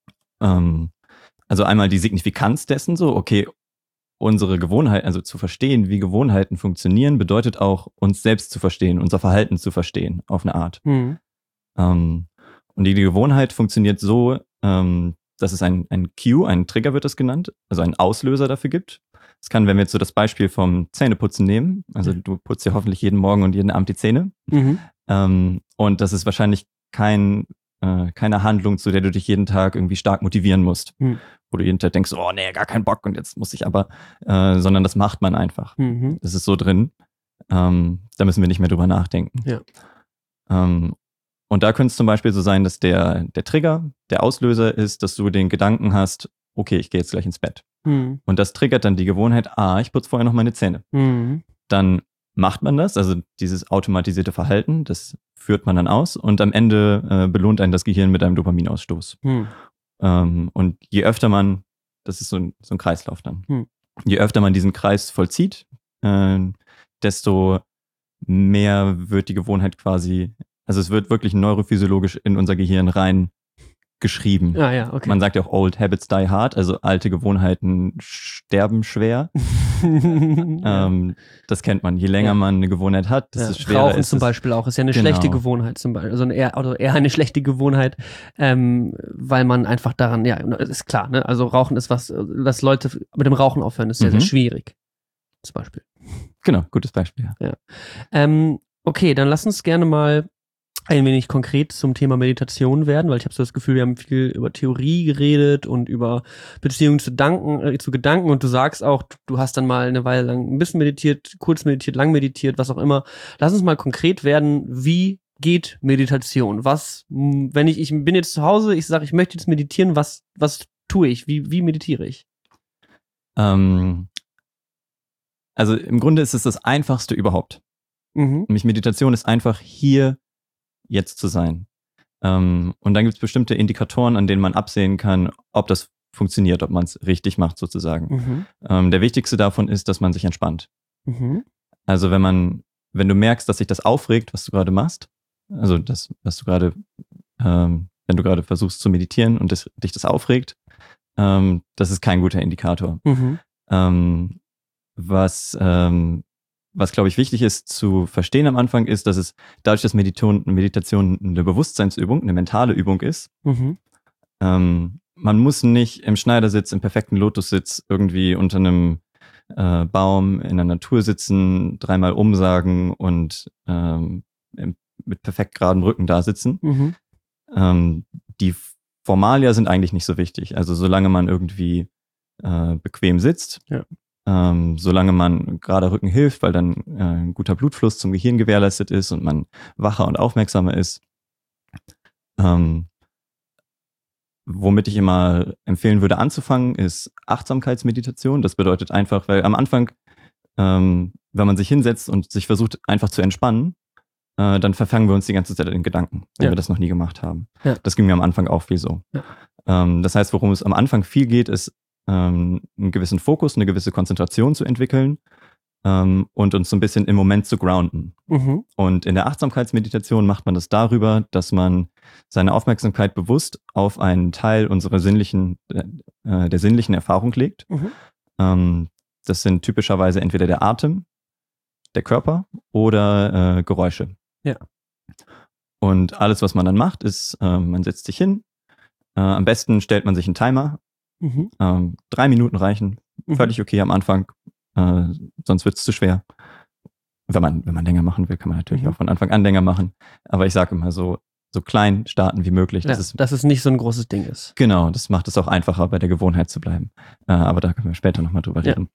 Also einmal die Signifikanz dessen so, okay, unsere Gewohnheit, also zu verstehen, wie Gewohnheiten funktionieren, bedeutet auch, uns selbst zu verstehen, unser Verhalten zu verstehen, auf eine Art. Und die Gewohnheit funktioniert so, dass es ein Cue, ein Trigger wird es genannt, also einen Auslöser dafür gibt. Es kann, wenn wir jetzt so das Beispiel vom Zähneputzen nehmen, also du putzt ja hoffentlich jeden Morgen und jeden Abend die Zähne. Und das ist wahrscheinlich keine Handlung, zu der du dich jeden Tag irgendwie stark motivieren musst. Wo du jeden Tag denkst, oh nee, gar keinen Bock und jetzt muss ich aber, sondern das macht man einfach. Das ist so drin. Da müssen wir nicht mehr drüber nachdenken. Ja. Und da könnte es zum Beispiel so sein, dass der Trigger, der Auslöser ist, dass du den Gedanken hast, okay, ich gehe jetzt gleich ins Bett. Und das triggert dann die Gewohnheit, ich putze vorher noch meine Zähne. Dann macht man das, also dieses automatisierte Verhalten, das führt man dann aus und am Ende belohnt einen das Gehirn mit einem Dopaminausstoß. Und je öfter man, das ist so ein Kreislauf dann, je öfter man diesen Kreis vollzieht, desto mehr wird die Gewohnheit quasi, also es wird wirklich neurophysiologisch in unser Gehirn rein geschrieben. Ja, okay. Man sagt ja auch Old Habits Die Hard, also alte Gewohnheiten sterben schwer. Das kennt man. Je länger man eine Gewohnheit hat, desto schwerer Rauchen ist zum es. Beispiel auch. Ist ja eine schlechte Gewohnheit zum Beispiel. Also eher eine schlechte Gewohnheit, weil man einfach daran, ja, ist klar, ne? Also Rauchen ist was, dass Leute mit dem Rauchen aufhören, ist sehr, sehr schwierig. Zum Beispiel. Genau, gutes Beispiel. Ja. Okay, dann lass uns gerne mal ein wenig konkret zum Thema Meditation werden, weil ich habe so das Gefühl, wir haben viel über Theorie geredet und über Beziehungen zu Gedanken und du sagst auch, du hast dann mal eine Weile lang ein bisschen meditiert, kurz meditiert, lang meditiert, was auch immer. Lass uns mal konkret werden, wie geht Meditation? Wenn ich bin jetzt zu Hause, ich sage, ich möchte jetzt meditieren, was tue ich? Wie meditiere ich? Also im Grunde ist es das Einfachste überhaupt. Nämlich Meditation ist einfach hier jetzt zu sein. Und dann gibt es bestimmte Indikatoren, an denen man absehen kann, ob das funktioniert, ob man es richtig macht sozusagen. Der wichtigste davon ist, dass man sich entspannt. Also wenn du merkst, dass sich das aufregt, was du gerade machst, also das, was du gerade, wenn du gerade versuchst zu meditieren und dich das aufregt, das ist kein guter Indikator. Was glaube ich wichtig ist zu verstehen am Anfang ist, dass es dadurch, dass Meditation eine Bewusstseinsübung, eine mentale Übung ist, man muss nicht im Schneidersitz, im perfekten Lotussitz irgendwie unter einem Baum in der Natur sitzen, 3-mal umsagen und mit perfekt geradem Rücken da sitzen. Die Formalia sind eigentlich nicht so wichtig. Also solange man irgendwie bequem sitzt, solange man gerader Rücken hilft, weil dann ein guter Blutfluss zum Gehirn gewährleistet ist und man wacher und aufmerksamer ist. Womit ich immer empfehlen würde anzufangen, ist Achtsamkeitsmeditation. Das bedeutet einfach, weil am Anfang, wenn man sich hinsetzt und sich versucht einfach zu entspannen, dann verfangen wir uns die ganze Zeit in Gedanken, wenn wir das noch nie gemacht haben. Das ging mir am Anfang auch viel so. Das heißt, worum es am Anfang viel geht, ist einen gewissen Fokus, eine gewisse Konzentration zu entwickeln und uns so ein bisschen im Moment zu grounden. Und in der Achtsamkeitsmeditation macht man das darüber, dass man seine Aufmerksamkeit bewusst auf einen Teil unserer der sinnlichen Erfahrung legt. Das sind typischerweise entweder der Atem, der Körper oder Geräusche. Und alles, was man dann macht, ist, man setzt sich hin. Am besten stellt man sich einen Timer. 3 Minuten reichen. Völlig okay am Anfang. Sonst wird es zu schwer. Wenn man länger machen will, kann man natürlich auch von Anfang an länger machen. Aber ich sage immer so klein starten wie möglich. Dass es nicht so ein großes Ding ist. Genau, das macht es auch einfacher, bei der Gewohnheit zu bleiben. Aber da können wir später nochmal drüber reden.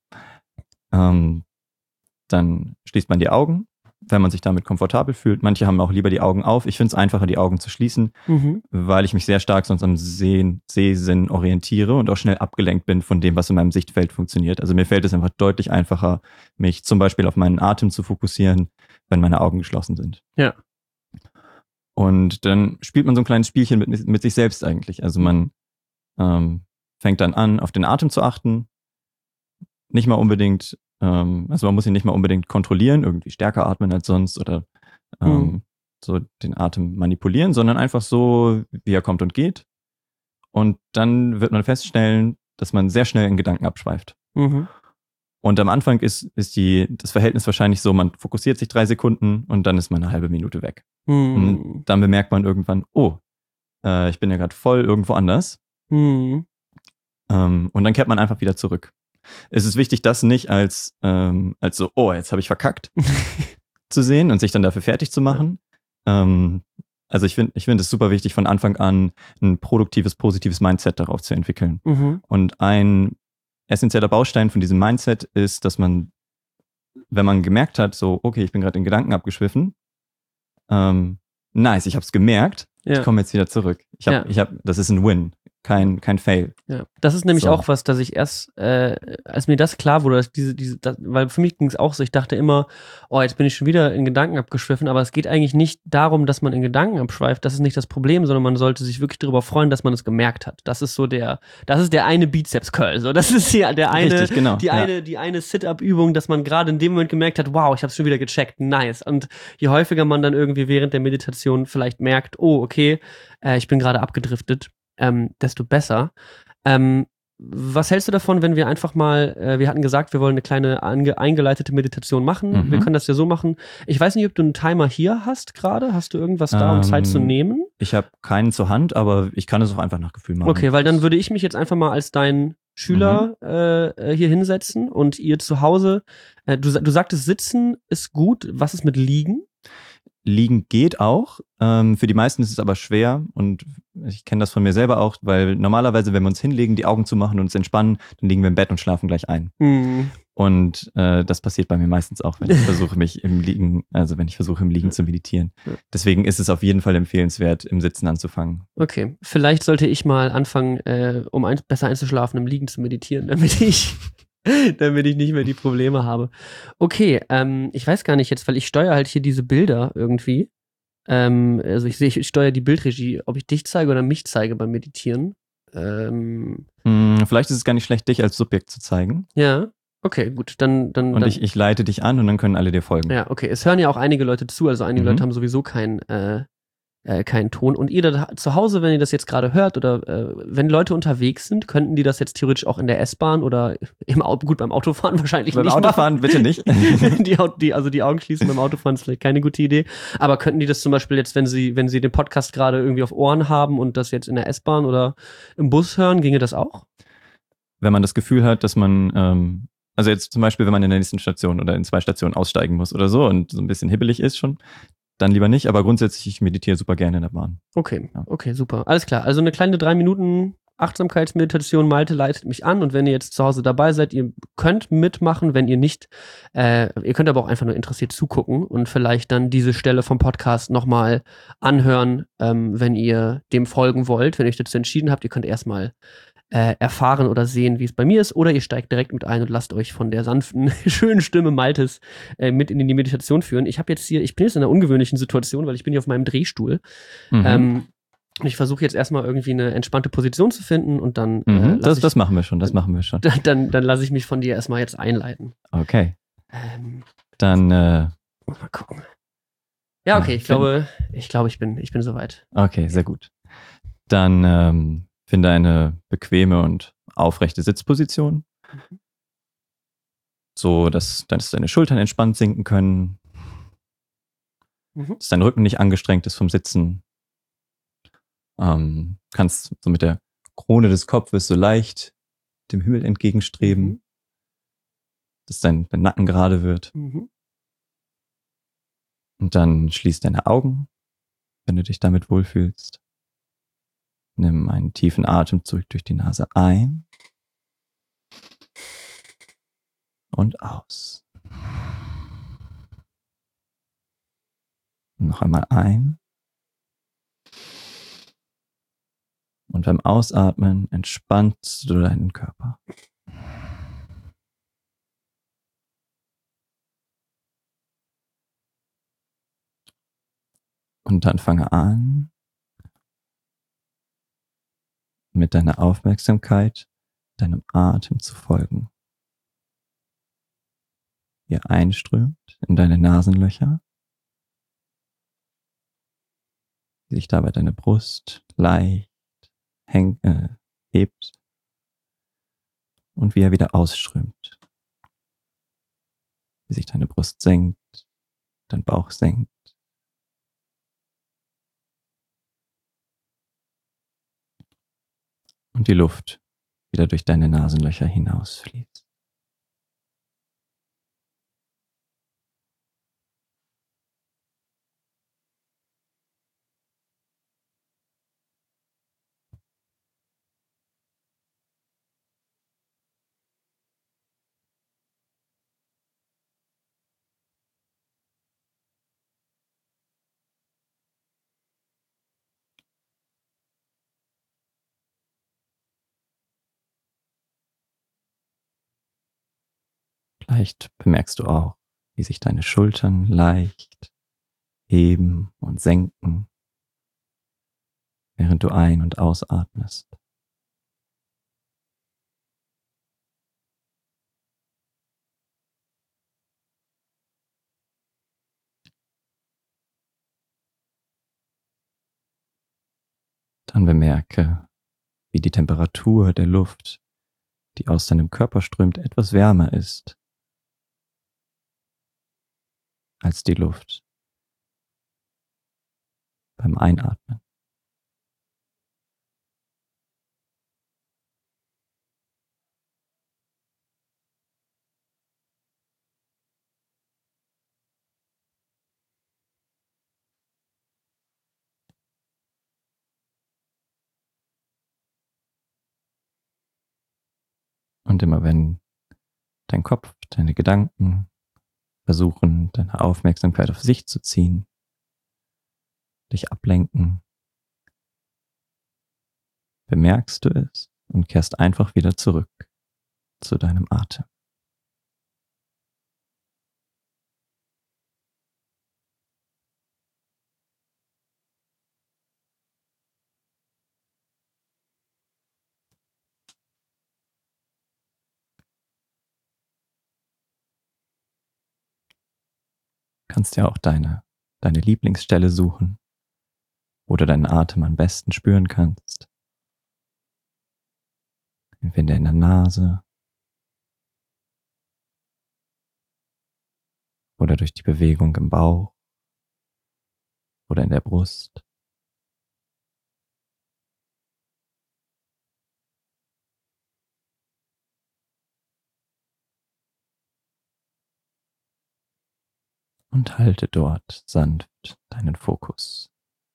Dann schließt man die Augen, wenn man sich damit komfortabel fühlt. Manche haben auch lieber die Augen auf. Ich finde es einfacher, die Augen zu schließen, weil ich mich sehr stark sonst am Sehsinn orientiere und auch schnell abgelenkt bin von dem, was in meinem Sichtfeld funktioniert. Also mir fällt es einfach deutlich einfacher, mich zum Beispiel auf meinen Atem zu fokussieren, wenn meine Augen geschlossen sind. Und dann spielt man so ein kleines Spielchen mit sich selbst eigentlich. Also man fängt dann an, auf den Atem zu achten. Nicht mal unbedingt also man muss ihn nicht mal unbedingt kontrollieren, irgendwie stärker atmen als sonst oder so den Atem manipulieren, sondern einfach so, wie er kommt und geht. Und dann wird man feststellen, dass man sehr schnell in Gedanken abschweift. Und am Anfang ist das Verhältnis wahrscheinlich so, man fokussiert sich 3 Sekunden und dann ist man eine halbe Minute weg. Und dann bemerkt man irgendwann, ich bin ja gerade voll irgendwo anders. Und dann kehrt man einfach wieder zurück. Es ist wichtig, das nicht als so, jetzt habe ich verkackt, zu sehen und sich dann dafür fertig zu machen. Also ich finde es super wichtig, von Anfang an ein produktives, positives Mindset darauf zu entwickeln. Und ein essentieller Baustein von diesem Mindset ist, dass man, wenn man gemerkt hat, so, okay, ich bin gerade in Gedanken abgeschwiffen, nice, ich habe es gemerkt, ich komme jetzt wieder zurück. Das ist ein Win. Kein Fail. Das ist nämlich auch was, dass ich erst, als mir das klar wurde, weil für mich ging es auch so, ich dachte immer, jetzt bin ich schon wieder in Gedanken abgeschwiffen, aber es geht eigentlich nicht darum, dass man in Gedanken abschweift, das ist nicht das Problem, sondern man sollte sich wirklich darüber freuen, dass man es gemerkt hat. Das ist so der eine Bizeps-Curl, so, das ist hier die eine Sit-Up-Übung, dass man gerade in dem Moment gemerkt hat, wow, ich habe es schon wieder gecheckt, nice. Und je häufiger man dann irgendwie während der Meditation vielleicht merkt, okay, ich bin gerade abgedriftet, desto besser. Was hältst du davon, wenn wir einfach mal, wir hatten gesagt, wir wollen eine kleine eingeleitete Meditation machen. Wir können das ja so machen. Ich weiß nicht, ob du einen Timer hier hast gerade. Hast du irgendwas da, um Zeit zu nehmen? Ich habe keinen zur Hand, aber ich kann es auch einfach nach Gefühl machen. Okay, weil dann würde ich mich jetzt einfach mal als dein Schüler hier hinsetzen und ihr zu Hause, du sagtest, Sitzen ist gut. Was ist mit Liegen? Liegen geht auch. Für die meisten ist es aber schwer und ich kenne das von mir selber auch, weil normalerweise, wenn wir uns hinlegen, die Augen zumachen und uns entspannen, dann liegen wir im Bett und schlafen gleich ein. Und das passiert bei mir meistens auch, wenn ich versuche, im Liegen zu meditieren. Deswegen ist es auf jeden Fall empfehlenswert, im Sitzen anzufangen. Okay, vielleicht sollte ich mal anfangen, um besser einzuschlafen, im Liegen zu meditieren, damit ich damit ich nicht mehr die Probleme habe. Okay, ich weiß gar nicht jetzt, weil ich steuere halt hier diese Bilder irgendwie. Also ich steuere die Bildregie, ob ich dich zeige oder mich zeige beim Meditieren. Vielleicht ist es gar nicht schlecht, dich als Subjekt zu zeigen. Ja, okay, gut, dann. Und ich leite dich an und dann können alle dir folgen. Ja, okay. Es hören ja auch einige Leute zu, also einige Leute haben sowieso keinen Ton. Und ihr da zu Hause, wenn ihr das jetzt gerade hört oder wenn Leute unterwegs sind, könnten die das jetzt theoretisch auch in der S-Bahn oder im Auto, gut, beim Autofahren wahrscheinlich Beim nicht Autofahren bitte nicht. die Augen schließen beim Autofahren ist vielleicht keine gute Idee. Aber könnten die das zum Beispiel jetzt, wenn sie den Podcast gerade irgendwie auf Ohren haben und das jetzt in der S-Bahn oder im Bus hören, ginge das auch? Wenn man das Gefühl hat, dass man, also jetzt zum Beispiel, wenn man in der nächsten Station oder in 2 Stationen aussteigen muss oder so und so ein bisschen hibbelig ist schon, dann lieber nicht, aber grundsätzlich, ich meditiere super gerne in der Bahn. Okay, ja. Okay, super. Alles klar. Also eine kleine 3 Minuten Achtsamkeitsmeditation. Malte leitet mich an und wenn ihr jetzt zu Hause dabei seid, ihr könnt mitmachen, wenn ihr nicht, ihr könnt aber auch einfach nur interessiert zugucken und vielleicht dann diese Stelle vom Podcast nochmal anhören, wenn ihr dem folgen wollt, wenn ihr euch dazu entschieden habt. Ihr könnt erstmal erfahren oder sehen, wie es bei mir ist, oder ihr steigt direkt mit ein und lasst euch von der sanften, schönen Stimme Maltes mit in die Meditation führen. Ich bin jetzt in einer ungewöhnlichen Situation, weil ich bin hier auf meinem Drehstuhl. Und ich versuche jetzt erstmal irgendwie eine entspannte Position zu finden und dann das machen wir schon, Dann lasse ich mich von dir erstmal jetzt einleiten. Okay. Dann mal gucken. Ja, okay, ich glaube, ich bin soweit. Okay, sehr gut. Dann finde eine bequeme und aufrechte Sitzposition, so dass deine Schultern entspannt sinken können, dass dein Rücken nicht angestrengt ist vom Sitzen. Kannst so mit der Krone des Kopfes so leicht dem Himmel entgegenstreben, dass dein Nacken gerade wird. Und dann schließ deine Augen, wenn du dich damit wohlfühlst. Nimm einen tiefen Atemzug durch die Nase ein und aus. Noch einmal ein. Und beim Ausatmen entspannst du deinen Körper. Und dann fange an, mit deiner Aufmerksamkeit deinem Atem zu folgen. Wie er einströmt in deine Nasenlöcher, wie sich dabei deine Brust leicht hebt und wie er wieder ausströmt. Wie sich deine Brust senkt, dein Bauch senkt. Und die Luft wieder durch deine Nasenlöcher hinausfließt. Vielleicht bemerkst du auch, wie sich deine Schultern leicht heben und senken, während du ein- und ausatmest. Dann bemerke, wie die Temperatur der Luft, die aus deinem Körper strömt, etwas wärmer ist als die Luft beim Einatmen. Und immer wenn dein Kopf, deine Gedanken versuchen, deine Aufmerksamkeit auf sich zu ziehen, dich ablenken, bemerkst du es und kehrst einfach wieder zurück zu deinem Atem. Kannst ja auch deine Lieblingsstelle suchen, wo du deinen Atem am besten spüren kannst. Entweder in der Nase oder durch die Bewegung im Bauch oder in der Brust. Und halte dort sanft deinen Fokus.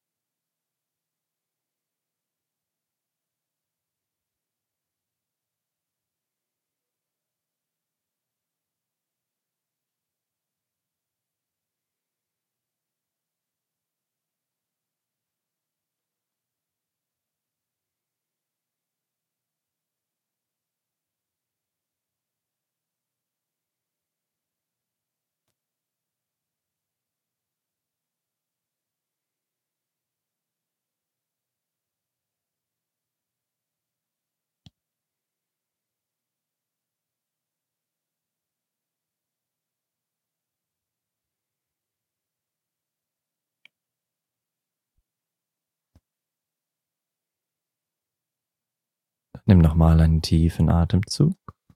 Nimm nochmal einen tiefen Atemzug.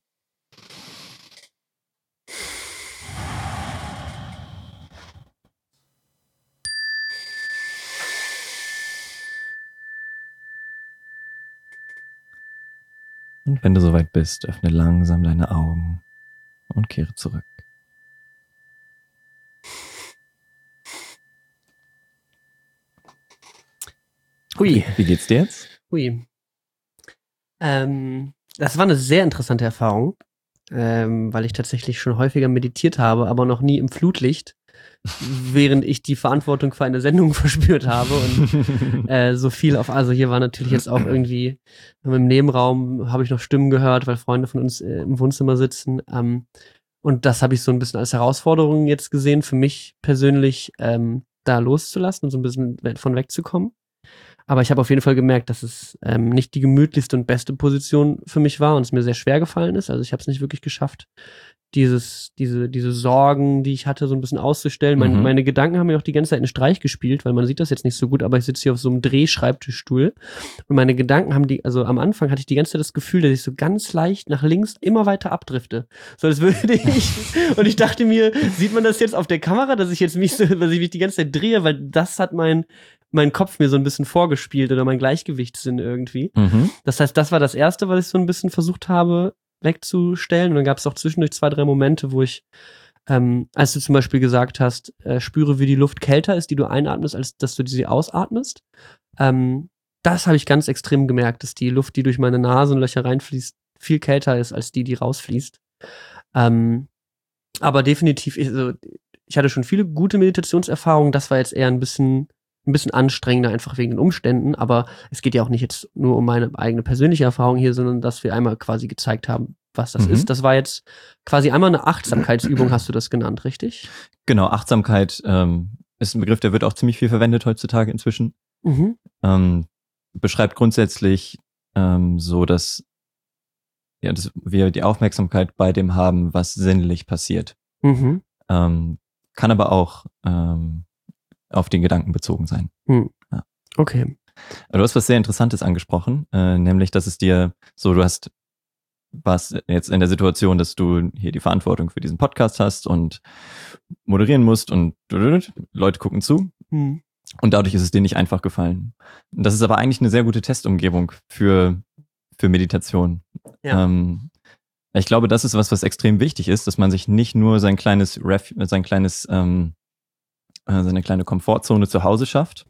Und wenn du soweit bist, öffne langsam deine Augen und kehre zurück. Hui. Wie geht's dir jetzt? Hui. Das war eine sehr interessante Erfahrung, weil ich tatsächlich schon häufiger meditiert habe, aber noch nie im Flutlicht, während ich die Verantwortung für eine Sendung verspürt habe und so viel also hier war natürlich jetzt auch irgendwie im Nebenraum habe ich noch Stimmen gehört, weil Freunde von uns im Wohnzimmer sitzen, und das habe ich so ein bisschen als Herausforderung jetzt gesehen, für mich persönlich da loszulassen und so ein bisschen von wegzukommen. Aber ich habe auf jeden Fall gemerkt, dass es nicht die gemütlichste und beste Position für mich war und es mir sehr schwer gefallen ist. Also ich habe es nicht wirklich geschafft, diese Sorgen, die ich hatte, so ein bisschen auszustellen. Meine Gedanken haben mir auch die ganze Zeit einen Streich gespielt, weil man sieht das jetzt nicht so gut, aber ich sitze hier auf so einem Drehschreibtischstuhl und meine Gedanken also am Anfang hatte ich die ganze Zeit das Gefühl, dass ich so ganz leicht nach links immer weiter abdrifte. So als würde und ich dachte mir, sieht man das jetzt auf der Kamera, dass ich mich die ganze Zeit drehe, weil das hat mein Kopf mir so ein bisschen vorgespielt oder mein Gleichgewichtssinn irgendwie. Das heißt, das war das Erste, was ich so ein bisschen versucht habe wegzustellen. Und dann gab es auch zwischendurch 2, 3 Momente, wo ich, als du zum Beispiel gesagt hast, spüre, wie die Luft kälter ist, die du einatmest, als dass du sie ausatmest. Das habe ich ganz extrem gemerkt, dass die Luft, die durch meine Nasenlöcher reinfließt, viel kälter ist, als die rausfließt. Aber definitiv, ich hatte schon viele gute Meditationserfahrungen. Das war jetzt eher ein bisschen anstrengender, einfach wegen den Umständen, aber es geht ja auch nicht jetzt nur um meine eigene persönliche Erfahrung hier, sondern dass wir einmal quasi gezeigt haben, was das ist. Das war jetzt quasi einmal eine Achtsamkeitsübung, hast du das genannt, richtig? Genau, Achtsamkeit ist ein Begriff, der wird auch ziemlich viel verwendet heutzutage inzwischen. Beschreibt grundsätzlich so, dass wir die Aufmerksamkeit bei dem haben, was sinnlich passiert. Kann aber auch auf den Gedanken bezogen sein. Ja. Okay. Du hast was sehr Interessantes angesprochen, nämlich, dass es dir so, warst jetzt in der Situation, dass du hier die Verantwortung für diesen Podcast hast und moderieren musst und Leute gucken zu. Und dadurch ist es dir nicht einfach gefallen. Das ist aber eigentlich eine sehr gute Testumgebung für Meditation. Ja. Ich glaube, das ist was extrem wichtig ist, dass man sich nicht nur seine kleine Komfortzone zu Hause schafft,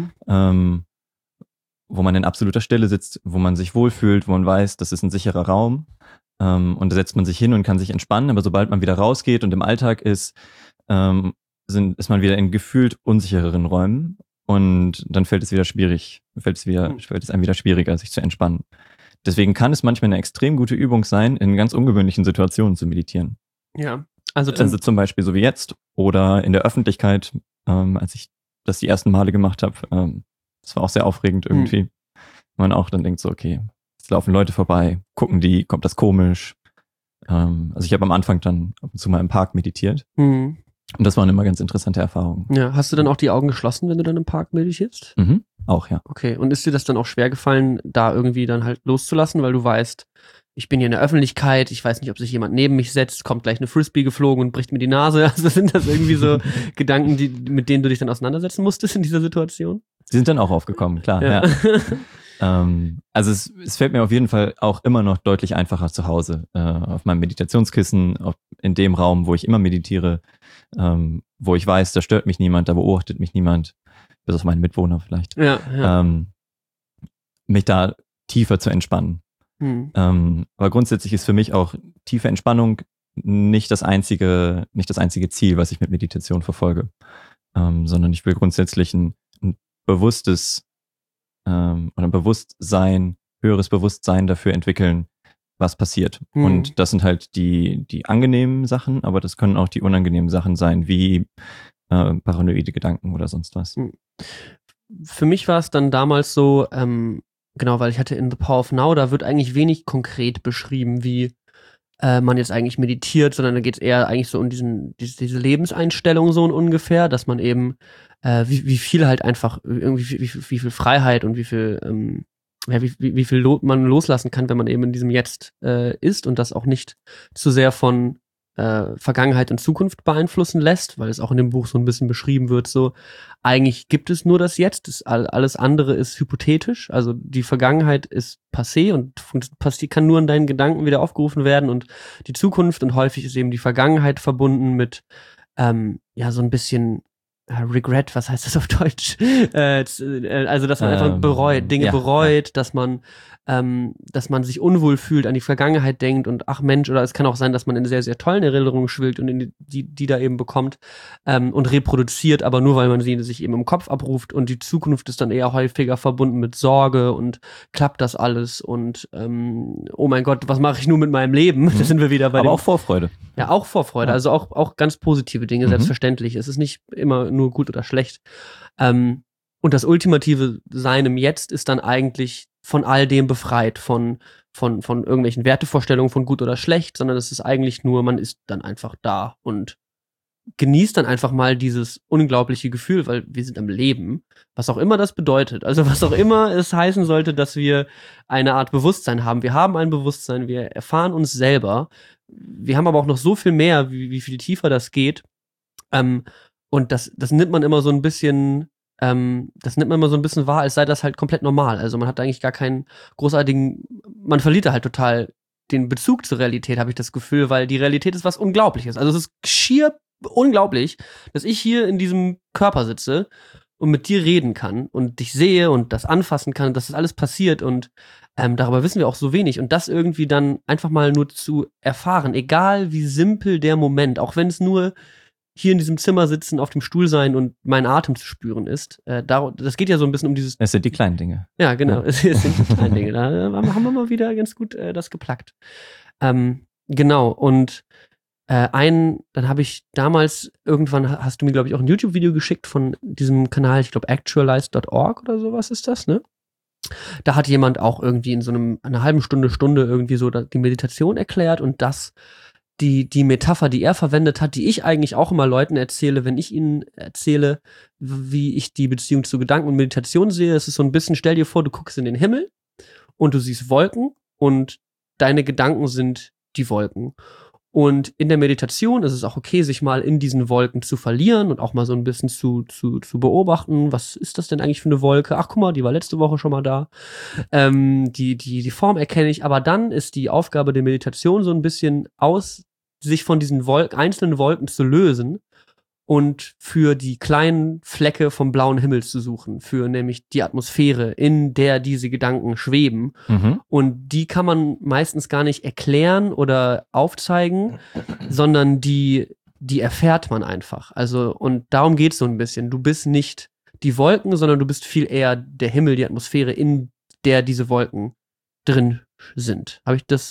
wo man in absoluter Stille sitzt, wo man sich wohlfühlt, wo man weiß, das ist ein sicherer Raum, und da setzt man sich hin und kann sich entspannen, aber sobald man wieder rausgeht und im Alltag ist, ist man wieder in gefühlt unsichereren Räumen und dann fällt es einem wieder schwieriger, sich zu entspannen. Deswegen kann es manchmal eine extrem gute Übung sein, in ganz ungewöhnlichen Situationen zu meditieren. Ja. Also zum Beispiel so wie jetzt oder in der Öffentlichkeit, als ich das die ersten Male gemacht habe. Das war auch sehr aufregend irgendwie. Man auch dann denkt so, okay, jetzt laufen Leute vorbei, gucken die, kommt das komisch. Also ich habe am Anfang dann ab und zu mal im Park meditiert. Und das waren immer ganz interessante Erfahrungen. Ja, hast du dann auch die Augen geschlossen, wenn du dann im Park meditierst? Auch, ja. Okay, und ist dir das dann auch schwer gefallen, da irgendwie dann halt loszulassen, weil du weißt, ich bin hier in der Öffentlichkeit, ich weiß nicht, ob sich jemand neben mich setzt, kommt gleich eine Frisbee geflogen und bricht mir die Nase. Also sind das irgendwie so Gedanken, mit denen du dich dann auseinandersetzen musstest in dieser Situation? Sie sind dann auch aufgekommen, klar. Ja. Also es fällt mir auf jeden Fall auch immer noch deutlich einfacher zu Hause. Auf meinem Meditationskissen, in dem Raum, wo ich immer meditiere, wo ich weiß, da stört mich niemand, da beobachtet mich niemand, bis auf meinen Mitwohner vielleicht. Mich da tiefer zu entspannen. Aber grundsätzlich ist für mich auch tiefe Entspannung nicht das einzige Ziel, was ich mit Meditation verfolge, sondern ich will grundsätzlich ein bewusstes oder Bewusstsein, höheres Bewusstsein dafür entwickeln, was passiert. Und das sind halt die angenehmen Sachen, aber das können auch die unangenehmen Sachen sein, wie paranoide Gedanken oder sonst was. Für mich war es dann damals so, genau, weil ich hatte in The Power of Now, da wird eigentlich wenig konkret beschrieben, wie man jetzt eigentlich meditiert, sondern da geht es eher eigentlich so um diese Lebenseinstellung so ungefähr, dass man eben wie viel halt einfach irgendwie wie viel Freiheit und wie viel man loslassen kann, wenn man eben in diesem Jetzt ist und das auch nicht zu sehr von Vergangenheit und Zukunft beeinflussen lässt, weil es auch in dem Buch so ein bisschen beschrieben wird, so eigentlich gibt es nur das Jetzt, alles andere ist hypothetisch, also die Vergangenheit ist passé und kann nur in deinen Gedanken wieder aufgerufen werden und die Zukunft und häufig ist eben die Vergangenheit verbunden mit so ein bisschen Regret, was heißt das auf Deutsch? Also, dass man einfach Dinge bereut, dass man sich unwohl fühlt, an die Vergangenheit denkt und ach Mensch, oder es kann auch sein, dass man in sehr, sehr tollen Erinnerungen schwillt und in die da eben bekommt und reproduziert, aber nur, weil man sie sich eben im Kopf abruft und die Zukunft ist dann eher häufiger verbunden mit Sorge und klappt das alles und oh mein Gott, was mache ich nun mit meinem Leben? Da sind wir wieder bei aber auch Vorfreude. Ja, auch Vorfreude, also auch ganz positive Dinge, selbstverständlich. Es ist nicht immer nur gut oder schlecht. Und das ultimative Sein im Jetzt ist dann eigentlich von all dem befreit, von irgendwelchen Wertevorstellungen von gut oder schlecht, sondern es ist eigentlich nur, man ist dann einfach da und genießt dann einfach mal dieses unglaubliche Gefühl, weil wir sind am Leben, was auch immer das bedeutet. Also was auch immer es heißen sollte, dass wir eine Art Bewusstsein haben. Wir haben ein Bewusstsein, wir erfahren uns selber. Wir haben aber auch noch so viel mehr, wie viel tiefer das geht. Und das nimmt man immer so ein bisschen wahr, als sei das halt komplett normal. Also man hat eigentlich gar keinen man verliert da halt total den Bezug zur Realität, habe ich das Gefühl, weil die Realität ist was Unglaubliches. Also es ist schier unglaublich, dass ich hier in diesem Körper sitze und mit dir reden kann und dich sehe und das anfassen kann, dass das alles passiert und darüber wissen wir auch so wenig und das irgendwie dann einfach mal nur zu erfahren, egal wie simpel der Moment, auch wenn es nur hier in diesem Zimmer sitzen, auf dem Stuhl sein und meinen Atem zu spüren ist. Das geht ja so ein bisschen um dieses... Es sind die kleinen Dinge. Ja, genau, es sind die kleinen Dinge. Da haben wir mal wieder ganz gut das geplackt. Genau, und dann habe ich damals, irgendwann hast du mir, glaube ich, auch ein YouTube-Video geschickt von diesem Kanal, ich glaube actualize.org oder sowas ist das, ne? Da hat jemand auch irgendwie in so einer halben Stunde irgendwie so die Meditation erklärt und das die Metapher, die er verwendet hat, die ich eigentlich auch immer Leuten erzähle, wenn ich ihnen erzähle, wie ich die Beziehung zu Gedanken und Meditation sehe. Es ist so ein bisschen, stell dir vor, du guckst in den Himmel und du siehst Wolken und deine Gedanken sind die Wolken. Und in der Meditation ist es auch okay, sich mal in diesen Wolken zu verlieren und auch mal so ein bisschen zu beobachten. Was ist das denn eigentlich für eine Wolke? Ach, guck mal, die war letzte Woche schon mal da. Die Form erkenne ich. Aber dann ist die Aufgabe der Meditation so ein bisschen sich von diesen einzelnen Wolken zu lösen und für die kleinen Flecke vom blauen Himmel zu suchen, für nämlich die Atmosphäre, in der diese Gedanken schweben. Und die kann man meistens gar nicht erklären oder aufzeigen, sondern die erfährt man einfach. Also, und darum geht's so ein bisschen. Du bist nicht die Wolken, sondern du bist viel eher der Himmel, die Atmosphäre, in der diese Wolken drin sind.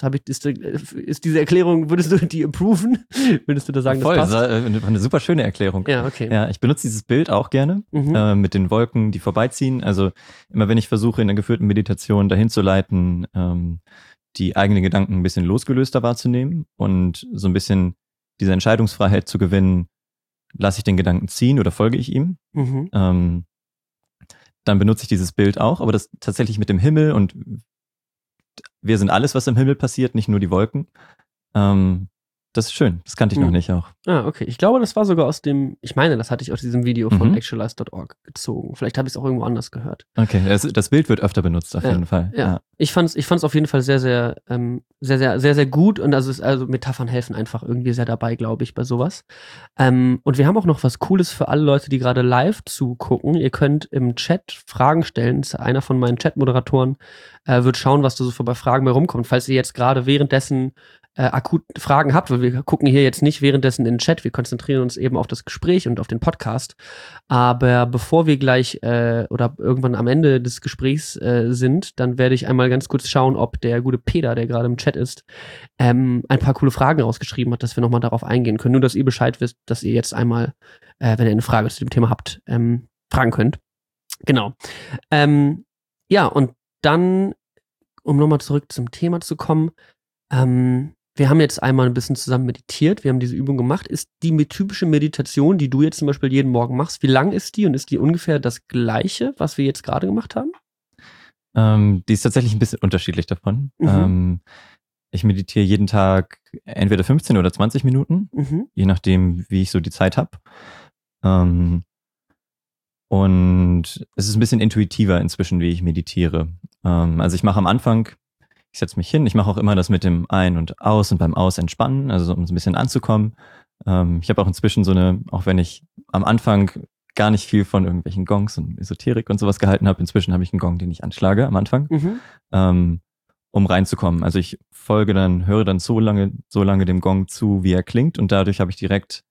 Ist diese Erklärung, würdest du die approven? Würdest du da sagen, voll, das passt? Das war eine super schöne Erklärung. Ja, okay. Ja, ich benutze dieses Bild auch gerne mit den Wolken, die vorbeiziehen. Also immer wenn ich versuche, in einer geführten Meditation dahin zu leiten, die eigenen Gedanken ein bisschen losgelöster wahrzunehmen und so ein bisschen diese Entscheidungsfreiheit zu gewinnen, lasse ich den Gedanken ziehen oder folge ich ihm. Dann benutze ich dieses Bild auch, aber das tatsächlich mit dem Himmel und wir sind alles, was im Himmel passiert, nicht nur die Wolken. Das ist schön, das kannte ich noch nicht auch. Ah, okay. Ich glaube, das war sogar ich meine, das hatte ich aus diesem Video von actualize.org gezogen. Vielleicht habe ich es auch irgendwo anders gehört. Okay, das Bild wird öfter benutzt auf jeden Fall. Ja. Ich fand's auf jeden Fall sehr, sehr, sehr, sehr, sehr gut und also Metaphern helfen einfach irgendwie sehr dabei, glaube ich, bei sowas. Und wir haben auch noch was Cooles für alle Leute, die gerade live zugucken. Ihr könnt im Chat Fragen stellen. Einer von meinen Chat-Moderatoren wird schauen, was da so bei Fragen bei rumkommt. Falls ihr jetzt gerade währenddessen akut Fragen habt, weil wir gucken hier jetzt nicht währenddessen in den Chat, wir konzentrieren uns eben auf das Gespräch und auf den Podcast. Aber bevor wir gleich oder irgendwann am Ende des Gesprächs sind, dann werde ich einmal ganz kurz schauen, ob der gute Peter, der gerade im Chat ist, ein paar coole Fragen rausgeschrieben hat, dass wir nochmal darauf eingehen können. Nur, dass ihr Bescheid wisst, dass ihr jetzt einmal, wenn ihr eine Frage zu dem Thema habt, fragen könnt. Genau. Ja, und dann, um nochmal zurück zum Thema zu kommen, wir haben jetzt einmal ein bisschen zusammen meditiert, wir haben diese Übung gemacht. Ist die typische Meditation, die du jetzt zum Beispiel jeden Morgen machst, wie lang ist die und ist die ungefähr das Gleiche, was wir jetzt gerade gemacht haben? Die ist tatsächlich ein bisschen unterschiedlich davon. Ich meditiere jeden Tag entweder 15 oder 20 Minuten, je nachdem, wie ich so die Zeit habe. Und es ist ein bisschen intuitiver inzwischen, wie ich meditiere. Also ich mache am Anfang, ich setze mich hin, ich mache auch immer das mit dem Ein- und Aus und beim Aus entspannen, also um so ein bisschen anzukommen. Ich habe auch inzwischen auch wenn ich am Anfang gar nicht viel von irgendwelchen Gongs und Esoterik und sowas gehalten habe, inzwischen habe ich einen Gong, den ich anschlage am Anfang, um reinzukommen. Also ich höre dann so lange dem Gong zu, wie er klingt und dadurch habe ich direkt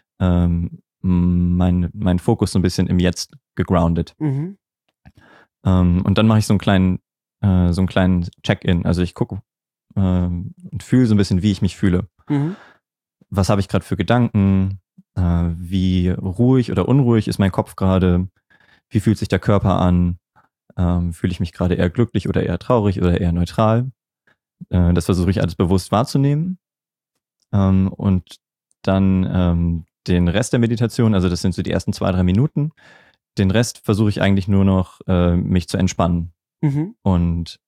meinen Fokus so ein bisschen im Jetzt gegroundet. Und dann mache ich so einen kleinen Check-in. Also ich gucke und fühle so ein bisschen, wie ich mich fühle. Was habe ich gerade für Gedanken? Wie ruhig oder unruhig ist mein Kopf gerade? Wie fühlt sich der Körper an? Fühle ich mich gerade eher glücklich oder eher traurig oder eher neutral? Das versuche ich alles bewusst wahrzunehmen. Und dann den Rest der Meditation, also das sind so die ersten 2-3 Minuten, den Rest versuche ich eigentlich nur noch, mich zu entspannen. Und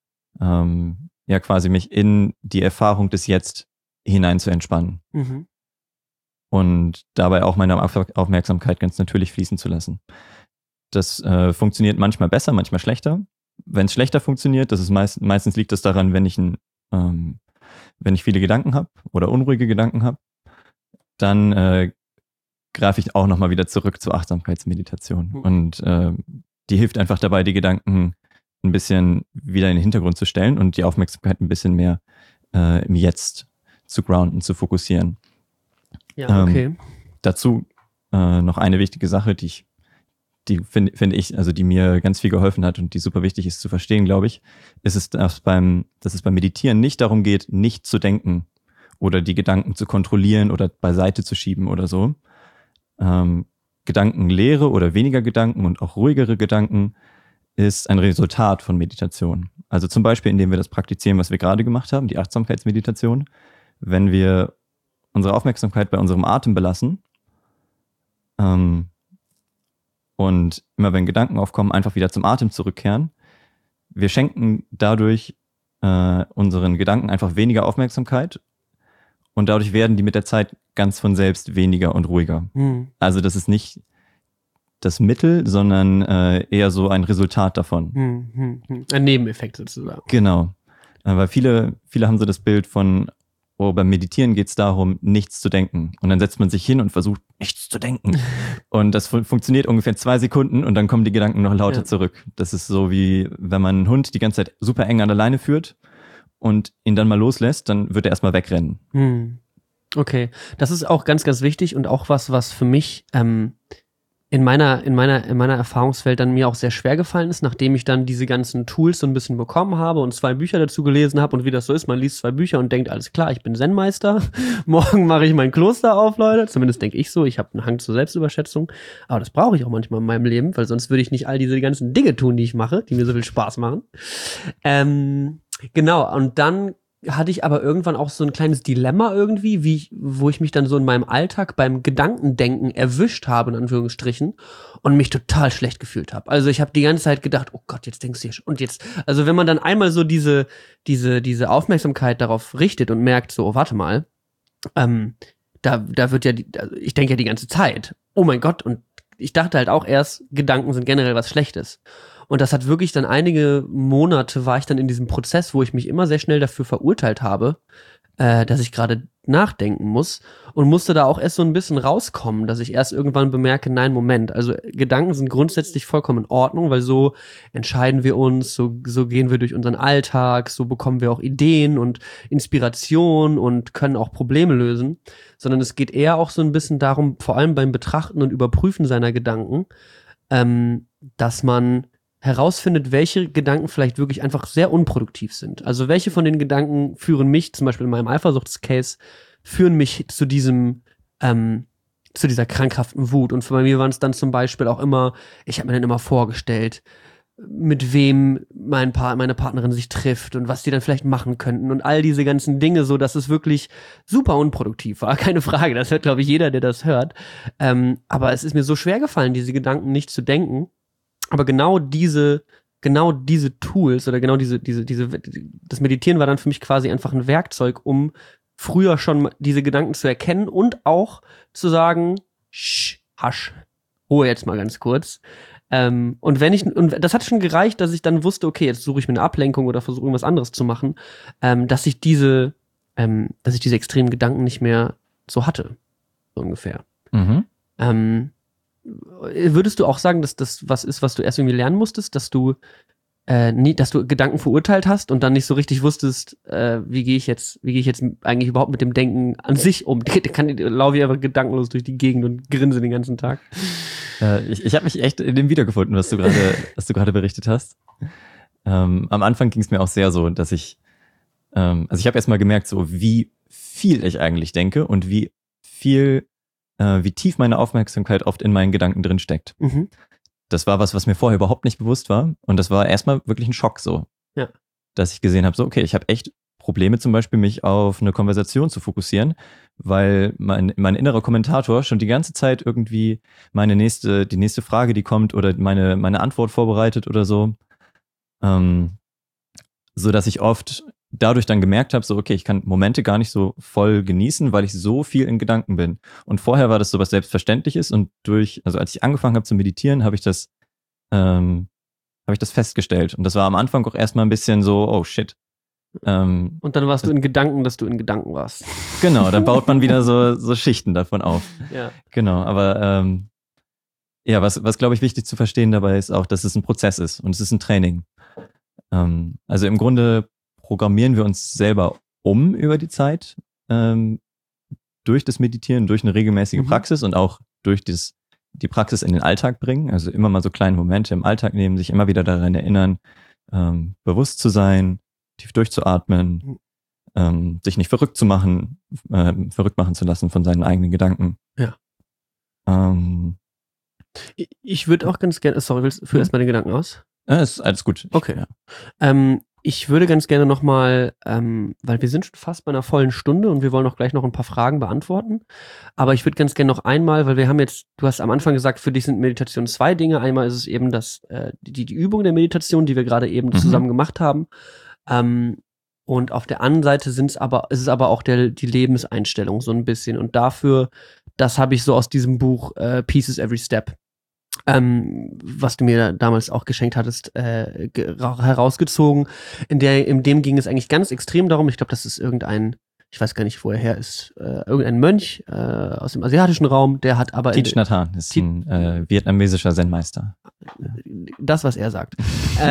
quasi mich in die Erfahrung des Jetzt hinein zu entspannen. Und dabei auch meine Aufmerksamkeit ganz natürlich fließen zu lassen. Das funktioniert manchmal besser, manchmal schlechter. Wenn es schlechter funktioniert, meistens liegt das daran, wenn ich viele Gedanken habe oder unruhige Gedanken habe, dann greife ich auch nochmal wieder zurück zur Achtsamkeitsmeditation. Und die hilft einfach dabei, die Gedanken ein bisschen wieder in den Hintergrund zu stellen und die Aufmerksamkeit ein bisschen mehr im Jetzt zu grounden, zu fokussieren. Ja, okay. Dazu noch eine wichtige Sache, die finde ich, also die mir ganz viel geholfen hat und die super wichtig ist zu verstehen, glaube ich, dass es beim Meditieren nicht darum geht, nicht zu denken oder die Gedanken zu kontrollieren oder beiseite zu schieben oder so. Gedankenlehre oder weniger Gedanken und auch ruhigere Gedanken ist ein Resultat von Meditation. Also zum Beispiel, indem wir das praktizieren, was wir gerade gemacht haben, die Achtsamkeitsmeditation. Wenn wir unsere Aufmerksamkeit bei unserem Atem belassen und immer wenn Gedanken aufkommen, einfach wieder zum Atem zurückkehren, wir schenken dadurch unseren Gedanken einfach weniger Aufmerksamkeit und dadurch werden die mit der Zeit ganz von selbst weniger und ruhiger. Also das ist nicht das Mittel, sondern eher so ein Resultat davon. Ein Nebeneffekt sozusagen. Genau. Weil viele haben so das Bild von, beim Meditieren geht es darum, nichts zu denken. Und dann setzt man sich hin und versucht, nichts zu denken. Und das funktioniert ungefähr 2 Sekunden und dann kommen die Gedanken noch lauter zurück. Das ist so wie, wenn man einen Hund die ganze Zeit super eng an der Leine führt und ihn dann mal loslässt, dann wird er erstmal wegrennen. Okay, das ist auch ganz, ganz wichtig und auch was für mich in meiner Erfahrungswelt dann mir auch sehr schwer gefallen ist, nachdem ich dann diese ganzen Tools so ein bisschen bekommen habe und 2 Bücher dazu gelesen habe und wie das so ist, man liest 2 Bücher und denkt, alles klar, ich bin Zen-Meister, morgen mache ich mein Kloster auf, Leute, zumindest denke ich so, ich habe einen Hang zur Selbstüberschätzung, aber das brauche ich auch manchmal in meinem Leben, weil sonst würde ich nicht all diese ganzen Dinge tun, die ich mache, die mir so viel Spaß machen. Genau, und dann hatte ich aber irgendwann auch so ein kleines Dilemma irgendwie, wo ich mich dann so in meinem Alltag beim Gedankendenken erwischt habe, in Anführungsstrichen, und mich total schlecht gefühlt habe. Also ich habe die ganze Zeit gedacht, oh Gott, jetzt denkst du hier und jetzt, also wenn man dann einmal so diese Aufmerksamkeit darauf richtet und merkt, so, oh, warte mal, da wird ja, also ich denke ja die ganze Zeit, oh mein Gott, und ich dachte halt auch erst, Gedanken sind generell was Schlechtes. Und das hat wirklich dann einige Monate war ich dann in diesem Prozess, wo ich mich immer sehr schnell dafür verurteilt habe, dass ich gerade nachdenken muss und musste da auch erst so ein bisschen rauskommen, dass ich erst irgendwann bemerke, nein, Moment, also Gedanken sind grundsätzlich vollkommen in Ordnung, weil so entscheiden wir uns, so gehen wir durch unseren Alltag, so bekommen wir auch Ideen und Inspiration und können auch Probleme lösen, sondern es geht eher auch so ein bisschen darum, vor allem beim Betrachten und Überprüfen seiner Gedanken, dass man herausfindet, welche Gedanken vielleicht wirklich einfach sehr unproduktiv sind. Also welche von den Gedanken führen mich, zum Beispiel in meinem Eifersuchtscase, führen mich zu diesem, zu dieser krankhaften Wut. Und bei mir waren es dann zum Beispiel auch immer, ich habe mir dann immer vorgestellt, mit wem meine Partnerin sich trifft und was die dann vielleicht machen könnten und all diese ganzen Dinge, so dass es wirklich super unproduktiv war. Keine Frage, das hört, glaube ich, jeder, der das hört. Aber es ist mir so schwer gefallen, diese Gedanken nicht zu denken. Aber genau diese Tools oder das Meditieren war dann für mich quasi einfach ein Werkzeug, um früher schon diese Gedanken zu erkennen und auch zu sagen, hasch, Ruhe jetzt mal ganz kurz. Und das hat schon gereicht, dass ich dann wusste, okay, jetzt suche ich mir eine Ablenkung oder versuche irgendwas anderes zu machen, dass ich diese extremen Gedanken nicht mehr so hatte, so ungefähr. Mhm. Würdest du auch sagen, dass das was ist, was du erst irgendwie lernen musstest, dass du Gedanken verurteilt hast und dann nicht so richtig wusstest, wie gehe ich jetzt eigentlich überhaupt mit dem Denken an sich um? Laufe ich einfach gedankenlos durch die Gegend und grinse den ganzen Tag. Ich habe mich echt in dem wiedergefunden, was du gerade berichtet hast. Am Anfang ging es mir auch sehr so, dass ich habe erstmal gemerkt, so wie viel ich eigentlich denke und wie tief meine Aufmerksamkeit oft in meinen Gedanken drin steckt. Mhm. Das war was mir vorher überhaupt nicht bewusst war. Und das war erstmal wirklich ein Schock so. Ja. Dass ich gesehen habe, so okay, ich habe echt Probleme zum Beispiel, mich auf eine Konversation zu fokussieren, weil mein innerer Kommentator schon die ganze Zeit irgendwie die nächste Frage, die kommt oder meine Antwort vorbereitet oder so. So dass ich oft dadurch dann gemerkt habe, so okay, ich kann Momente gar nicht so voll genießen, weil ich so viel in Gedanken bin. Und vorher war das so was Selbstverständliches und als ich angefangen habe zu meditieren, habe ich das festgestellt. Und das war am Anfang auch erstmal ein bisschen so, oh shit. Und dann warst du in Gedanken, dass du in Gedanken warst. Genau, dann baut man wieder so Schichten davon auf. Ja. Genau, aber was glaube ich wichtig zu verstehen dabei ist auch, dass es ein Prozess ist und es ist ein Training. Also im Grunde programmieren wir uns selber über die Zeit, durch das Meditieren, durch eine regelmäßige Praxis und auch durch die Praxis in den Alltag bringen. Also immer mal so kleine Momente im Alltag nehmen, sich immer wieder daran erinnern, bewusst zu sein, tief durchzuatmen, sich nicht verrückt machen zu lassen von seinen eigenen Gedanken. Ja. Ich würde auch ganz gerne, sorry, führ erstmal den Gedanken aus? Ist alles gut. Okay. Ja. Ich würde ganz gerne nochmal, weil wir sind schon fast bei einer vollen Stunde und wir wollen auch gleich noch ein paar Fragen beantworten, aber ich würde ganz gerne noch einmal, weil du hast am Anfang gesagt, für dich sind Meditation 2 Dinge. Einmal ist es eben die Übung der Meditation, die wir gerade eben zusammen gemacht haben. Und auf der anderen Seite ist es aber auch die Lebenseinstellung so ein bisschen. Und das habe ich so aus diesem Buch Peace is Every Step, was du mir damals auch geschenkt hattest, herausgezogen. In dem ging es eigentlich ganz extrem darum, ich glaube, das ist ich weiß gar nicht, wo er her ist, irgendein Mönch aus dem asiatischen Raum, der hat aber... Thich Nhat Hanh ist ein vietnamesischer Zen-Meister. Das, was er sagt.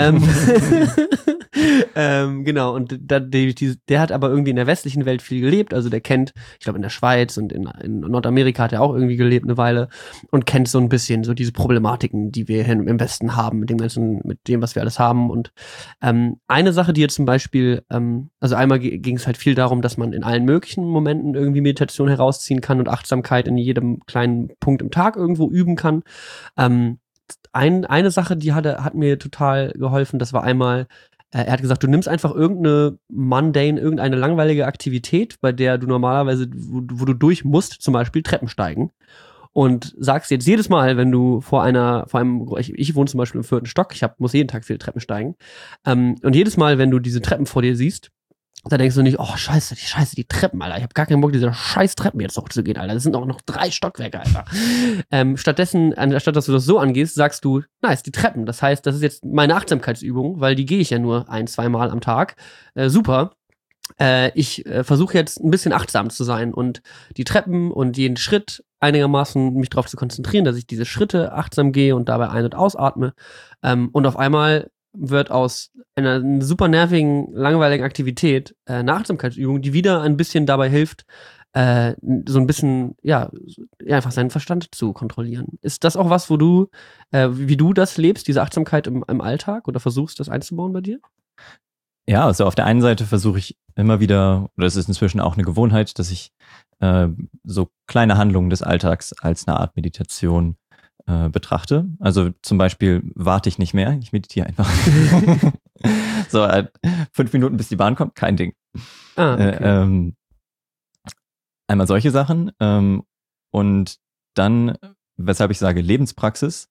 Genau, und der hat aber irgendwie in der westlichen Welt viel gelebt, also der kennt, ich glaube in der Schweiz und in Nordamerika hat er auch irgendwie gelebt eine Weile und kennt so ein bisschen so diese Problematiken, die wir hier im Westen haben, mit dem, was wir alles haben. Und eine Sache, die jetzt zum Beispiel, also einmal ging es halt viel darum, dass man in allen möglichen Momenten irgendwie Meditation herausziehen kann und Achtsamkeit in jedem kleinen Punkt im Tag irgendwo üben kann. Eine Sache, die hat mir total geholfen, das war einmal Er hat gesagt, du nimmst einfach irgendeine langweilige Aktivität, bei der du normalerweise, wo du durch musst, zum Beispiel Treppen steigen. Und sagst jetzt jedes Mal, wenn du ich wohne zum Beispiel im 4. Stock, muss jeden Tag viele Treppen steigen. Und jedes Mal, wenn du diese Treppen vor dir siehst, da denkst du nicht, oh, scheiße, die Treppen, Alter. Ich habe gar keinen Bock, diese scheiß Treppen jetzt hochzugehen, Alter. Das sind auch noch 3 Stockwerke, Alter. Stattdessen, anstatt dass du das so angehst, sagst du, nice, die Treppen. Das heißt, das ist jetzt meine Achtsamkeitsübung, weil die gehe ich ja nur 1-2 Mal am Tag. Super. Ich versuche jetzt ein bisschen achtsam zu sein und die Treppen und jeden Schritt einigermaßen mich darauf zu konzentrieren, dass ich diese Schritte achtsam gehe und dabei ein- und ausatme. Und auf einmal wird aus einer super nervigen, langweiligen Aktivität eine Achtsamkeitsübung, die wieder ein bisschen dabei hilft, so ein bisschen, einfach seinen Verstand zu kontrollieren. Ist das auch was, wo du, wie du das lebst, diese Achtsamkeit im Alltag oder versuchst, das einzubauen bei dir? Ja, also auf der einen Seite versuche ich immer wieder, oder es ist inzwischen auch eine Gewohnheit, dass ich so kleine Handlungen des Alltags als eine Art Meditation betrachte. Also zum Beispiel warte ich nicht mehr, ich meditiere einfach. So, 5 Minuten, bis die Bahn kommt, kein Ding. Okay. Einmal solche Sachen und dann, weshalb ich sage Lebenspraxis,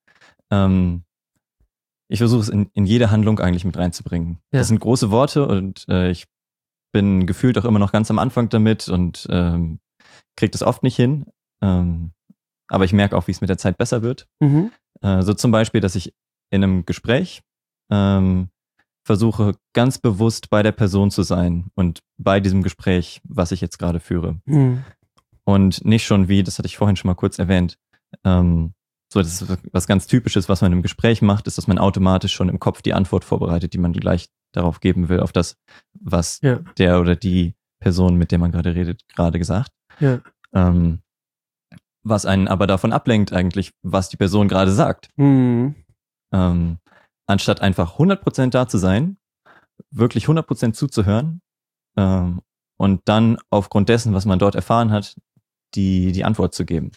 ich versuche es in jede Handlung eigentlich mit reinzubringen. Ja. Das sind große Worte und ich bin gefühlt auch immer noch ganz am Anfang damit und kriege das oft nicht hin. Aber ich merke auch, wie es mit der Zeit besser wird. Mhm. So zum Beispiel, dass ich in einem Gespräch versuche, ganz bewusst bei der Person zu sein und bei diesem Gespräch, was ich jetzt gerade führe. Mhm. Und nicht schon wie, das hatte ich vorhin schon mal kurz erwähnt, so, das ist was ganz Typisches, was man im Gespräch macht, ist, dass man automatisch schon im Kopf die Antwort vorbereitet, die man gleich darauf geben will, auf das, was der oder die Person, mit der man gerade redet, gerade gesagt. Ja. Was einen aber davon ablenkt eigentlich, was die Person gerade sagt. Mhm. Anstatt einfach 100% da zu sein, wirklich 100% zuzuhören und dann aufgrund dessen, was man dort erfahren hat, die Antwort zu geben.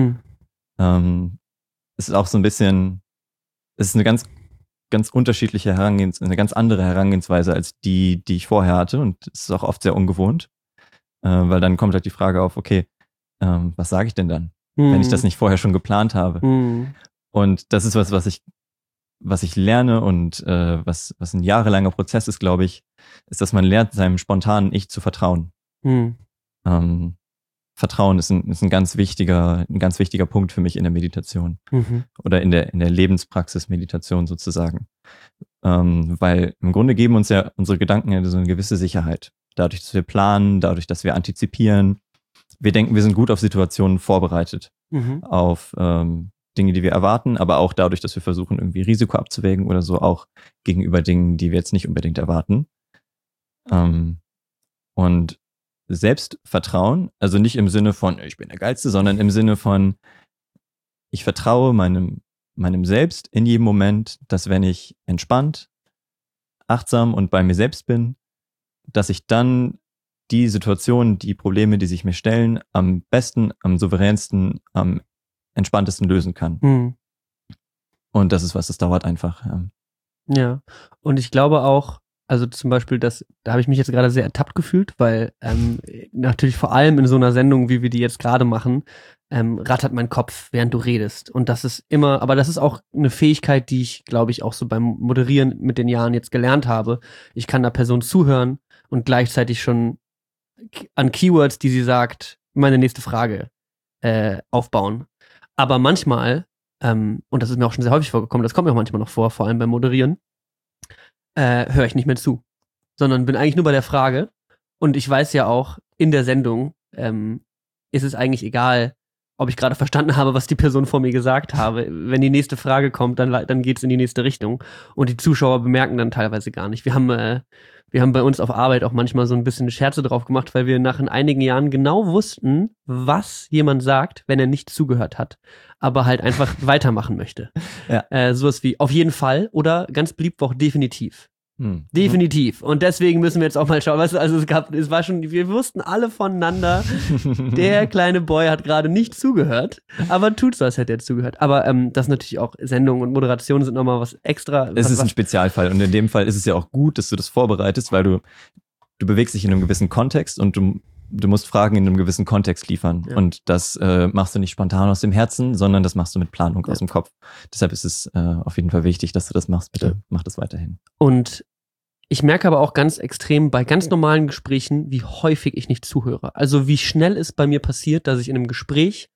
Es ist auch so ein bisschen, es ist eine ganz, ganz unterschiedliche eine ganz andere Herangehensweise als die ich vorher hatte und es ist auch oft sehr ungewohnt, weil dann kommt halt die Frage auf, okay, was sage ich denn dann, wenn ich das nicht vorher schon geplant habe? Und das ist was ich lerne und was ein jahrelanger Prozess ist, glaube ich, ist, dass man lernt, seinem spontanen Ich zu vertrauen. Vertrauen ist ein ganz wichtiger Punkt für mich in der Meditation oder in der Lebenspraxis Meditation sozusagen. Weil im Grunde geben uns ja unsere Gedanken ja so eine gewisse Sicherheit. Dadurch, dass wir planen, dadurch, dass wir antizipieren. Wir denken, wir sind gut auf Situationen vorbereitet, auf Dinge, die wir erwarten, aber auch dadurch, dass wir versuchen, irgendwie Risiko abzuwägen oder so, auch gegenüber Dingen, die wir jetzt nicht unbedingt erwarten. Und Selbstvertrauen, also nicht im Sinne von, ich bin der Geilste, sondern im Sinne von, ich vertraue meinem Selbst in jedem Moment, dass wenn ich entspannt, achtsam und bei mir selbst bin, dass ich dann die Situationen, die Probleme, die sich mir stellen, am besten, am souveränsten, am entspanntesten lösen kann. Und das ist was, das dauert einfach. Ja, und ich glaube auch, also zum Beispiel, da habe ich mich jetzt gerade sehr ertappt gefühlt, weil natürlich vor allem in so einer Sendung, wie wir die jetzt gerade machen, rattert mein Kopf, während du redest. Und das ist aber das ist auch eine Fähigkeit, die ich, glaube ich, auch so beim Moderieren mit den Jahren jetzt gelernt habe. Ich kann der Person zuhören und gleichzeitig schon an Keywords, die sie sagt, meine nächste Frage aufbauen. Aber manchmal, und das ist mir auch schon sehr häufig vorgekommen, das kommt mir auch manchmal noch vor allem beim Moderieren, höre ich nicht mehr zu, sondern bin eigentlich nur bei der Frage. Und ich weiß ja auch, in der Sendung ist es eigentlich egal, ob ich gerade verstanden habe, was die Person vor mir gesagt habe. Wenn die nächste Frage kommt, dann geht es in die nächste Richtung. Und die Zuschauer bemerken dann teilweise gar nicht. Wir haben bei uns auf Arbeit auch manchmal so ein bisschen Scherze drauf gemacht, weil wir nach einigen Jahren genau wussten, was jemand sagt, wenn er nicht zugehört hat, aber halt einfach weitermachen möchte. Ja. Sowas wie auf jeden Fall oder ganz beliebt auch definitiv. Definitiv. Und deswegen müssen wir jetzt auch mal schauen. Weißt du, also es war schon, wir wussten alle voneinander, der kleine Boy hat gerade nicht zugehört, aber tut so, als hätte er zugehört. Aber das natürlich auch Sendungen und Moderation sind nochmal was extra. Es ist ein Spezialfall und in dem Fall ist es ja auch gut, dass du das vorbereitest, weil du bewegst dich in einem gewissen Kontext und du musst Fragen in einem gewissen Kontext liefern. Ja. Und das machst du nicht spontan aus dem Herzen, sondern das machst du mit Planung aus dem Kopf. Deshalb ist es auf jeden Fall wichtig, dass du das machst. Bitte mach das weiterhin. Und ich merke aber auch ganz extrem bei ganz normalen Gesprächen, wie häufig ich nicht zuhöre. Also wie schnell es bei mir passiert, dass ich in einem Gespräch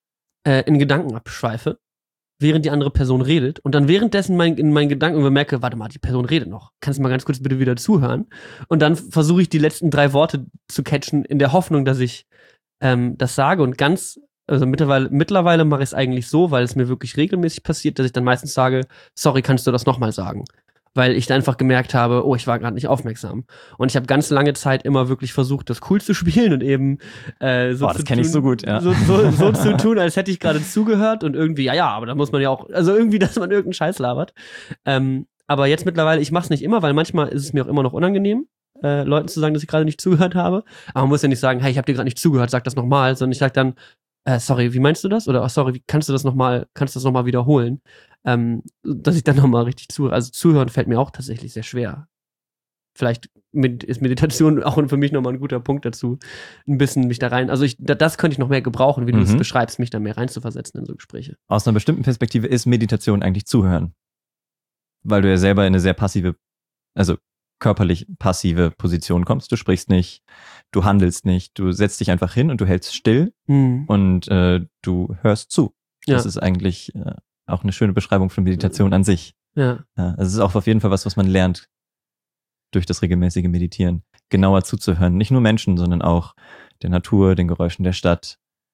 in Gedanken abschweife, während die andere Person redet und dann währenddessen in meinen Gedanken bemerke, warte mal, die Person redet noch. Kannst du mal ganz kurz bitte wieder zuhören? Und dann versuche ich die letzten 3 Worte zu catchen, in der Hoffnung, dass ich das sage. Und also mittlerweile mache ich es eigentlich so, weil es mir wirklich regelmäßig passiert, dass ich dann meistens sage, sorry, kannst du das nochmal sagen? Weil ich da einfach gemerkt habe, oh, ich war gerade nicht aufmerksam. Und ich habe ganz lange Zeit immer wirklich versucht, das cool zu spielen und eben so das kenne ich so gut, ja. so zu tun, als hätte ich gerade zugehört und irgendwie, ja, aber da muss man ja auch, also irgendwie, dass man irgendeinen Scheiß labert. Aber jetzt mittlerweile, ich mache es nicht immer, weil manchmal ist es mir auch immer noch unangenehm, Leuten zu sagen, dass ich gerade nicht zugehört habe. Aber man muss ja nicht sagen, hey, ich habe dir gerade nicht zugehört, sag das nochmal, sondern ich sag dann, sorry, wie meinst du das? Oder sorry, wie kannst du das nochmal wiederholen? Dass ich dann nochmal richtig zuhöre. Also zuhören fällt mir auch tatsächlich sehr schwer. Vielleicht ist Meditation auch für mich nochmal ein guter Punkt dazu, ein bisschen mich da rein, also das könnte ich noch mehr gebrauchen, wie du es beschreibst, mich da mehr reinzuversetzen in so Gespräche. Aus einer bestimmten Perspektive ist Meditation eigentlich Zuhören. Weil du ja selber in eine sehr passive, also körperlich passive Position kommst. Du sprichst nicht, du handelst nicht, du setzt dich einfach hin und du hältst still und du hörst zu. Ja. Das ist eigentlich auch eine schöne Beschreibung von Meditation an sich. Ja. Es ist auch auf jeden Fall was man lernt durch das regelmäßige Meditieren. Genauer zuzuhören. Nicht nur Menschen, sondern auch der Natur, den Geräuschen der Stadt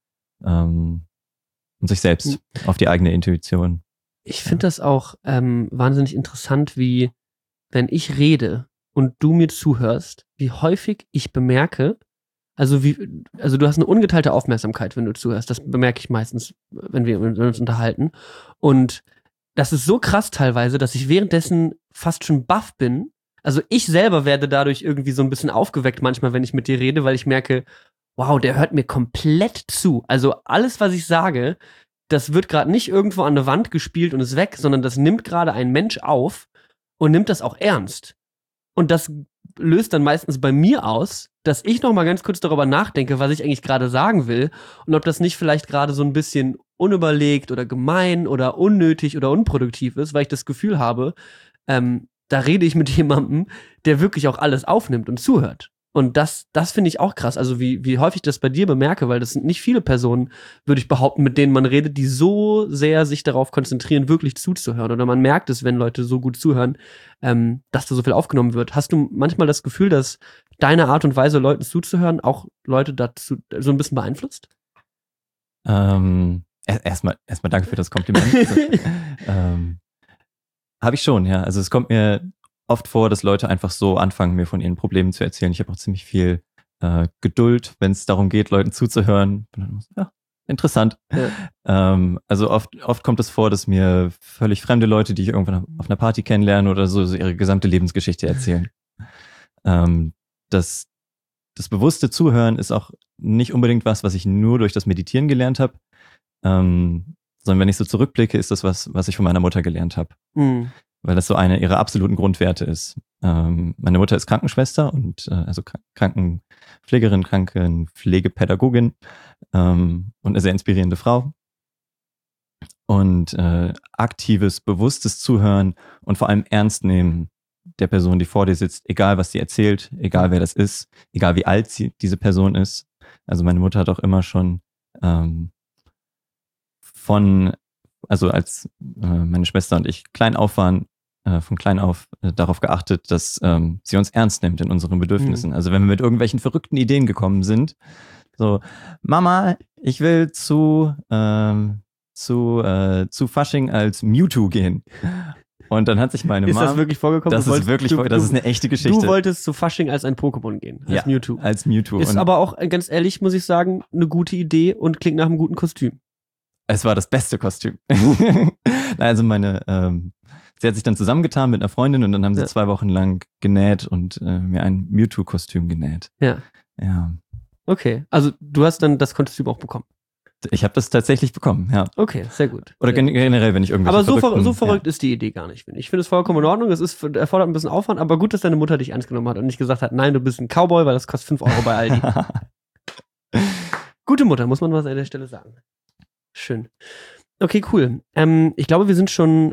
und sich selbst auf die eigene Intuition. Ich finde das auch wahnsinnig interessant, wie, wenn ich rede und du mir zuhörst, wie häufig ich bemerke, also du hast eine ungeteilte Aufmerksamkeit, wenn du zuhörst. Das bemerke ich meistens, wenn wir uns unterhalten. Und das ist so krass teilweise, dass ich währenddessen fast schon baff bin. Also ich selber werde dadurch irgendwie so ein bisschen aufgeweckt manchmal, wenn ich mit dir rede, weil ich merke, wow, der hört mir komplett zu. Also alles, was ich sage, das wird gerade nicht irgendwo an der Wand gespielt und ist weg, sondern das nimmt gerade ein Mensch auf und nimmt das auch ernst. Und das löst dann meistens bei mir aus, dass ich noch mal ganz kurz darüber nachdenke, was ich eigentlich gerade sagen will und ob das nicht vielleicht gerade so ein bisschen unüberlegt oder gemein oder unnötig oder unproduktiv ist, weil ich das Gefühl habe, da rede ich mit jemandem, der wirklich auch alles aufnimmt und zuhört. Und das finde ich auch krass, also wie häufig ich das bei dir bemerke, weil das sind nicht viele Personen, würde ich behaupten, mit denen man redet, die so sehr sich darauf konzentrieren, wirklich zuzuhören. Oder man merkt es, wenn Leute so gut zuhören, dass da so viel aufgenommen wird. Hast du manchmal das Gefühl, dass deine Art und Weise, Leuten zuzuhören, auch Leute dazu so ein bisschen beeinflusst? Erstmal danke für das Kompliment. Habe ich schon, ja. Also es kommt mir oft vor, dass Leute einfach so anfangen, mir von ihren Problemen zu erzählen. Ich habe auch ziemlich viel Geduld, wenn es darum geht, Leuten zuzuhören. Ja, interessant. Ja. Also oft kommt es vor, dass mir völlig fremde Leute, die ich irgendwann auf einer Party kennenlerne oder so ihre gesamte Lebensgeschichte erzählen. Das bewusste Zuhören ist auch nicht unbedingt was ich nur durch das Meditieren gelernt habe, sondern wenn ich so zurückblicke, ist das was ich von meiner Mutter gelernt habe. Weil das so eine ihrer absoluten Grundwerte ist. Meine Mutter ist Krankenschwester und also Krankenpflegerin, Krankenpflegepädagogin und eine sehr inspirierende Frau. Und aktives, bewusstes Zuhören und vor allem ernst nehmen der Person, die vor dir sitzt, egal was sie erzählt, egal wer das ist, egal wie alt diese Person ist. Also meine Mutter hat auch immer schon als meine Schwester und ich klein auf waren, von klein auf darauf geachtet, dass sie uns ernst nimmt in unseren Bedürfnissen. Also wenn wir mit irgendwelchen verrückten Ideen gekommen sind, so, Mama, ich will zu Fasching als Mewtwo gehen. Und dann hat sich meine Mama... Ist das wirklich vorgekommen? Das ist eine echte Geschichte. Du wolltest zu Fasching als ein Pokémon gehen, als Mewtwo. Als Mewtwo. Ist aber auch, ganz ehrlich, muss ich sagen, eine gute Idee und klingt nach einem guten Kostüm. Es war das beste Kostüm. Also meine sie hat sich dann zusammengetan mit einer Freundin und dann haben sie Ja. 2 Wochen lang genäht und mir ein Mewtwo-Kostüm genäht. Ja. Ja. Okay, also du hast dann das Kostüm auch bekommen. Ich habe das tatsächlich bekommen, ja. Okay, sehr gut. Oder generell, wenn ich irgendwelche Aber so verrückten, verrückt ist die Idee gar nicht, finde ich. Ich finde es vollkommen in Ordnung. Es erfordert ein bisschen Aufwand, aber gut, dass deine Mutter dich ernst genommen hat und nicht gesagt hat, nein, du bist ein Cowboy, weil das kostet 5 Euro bei Aldi. Gute Mutter, muss man was an der Stelle sagen. Schön. Okay, cool. Ich glaube, wir sind schon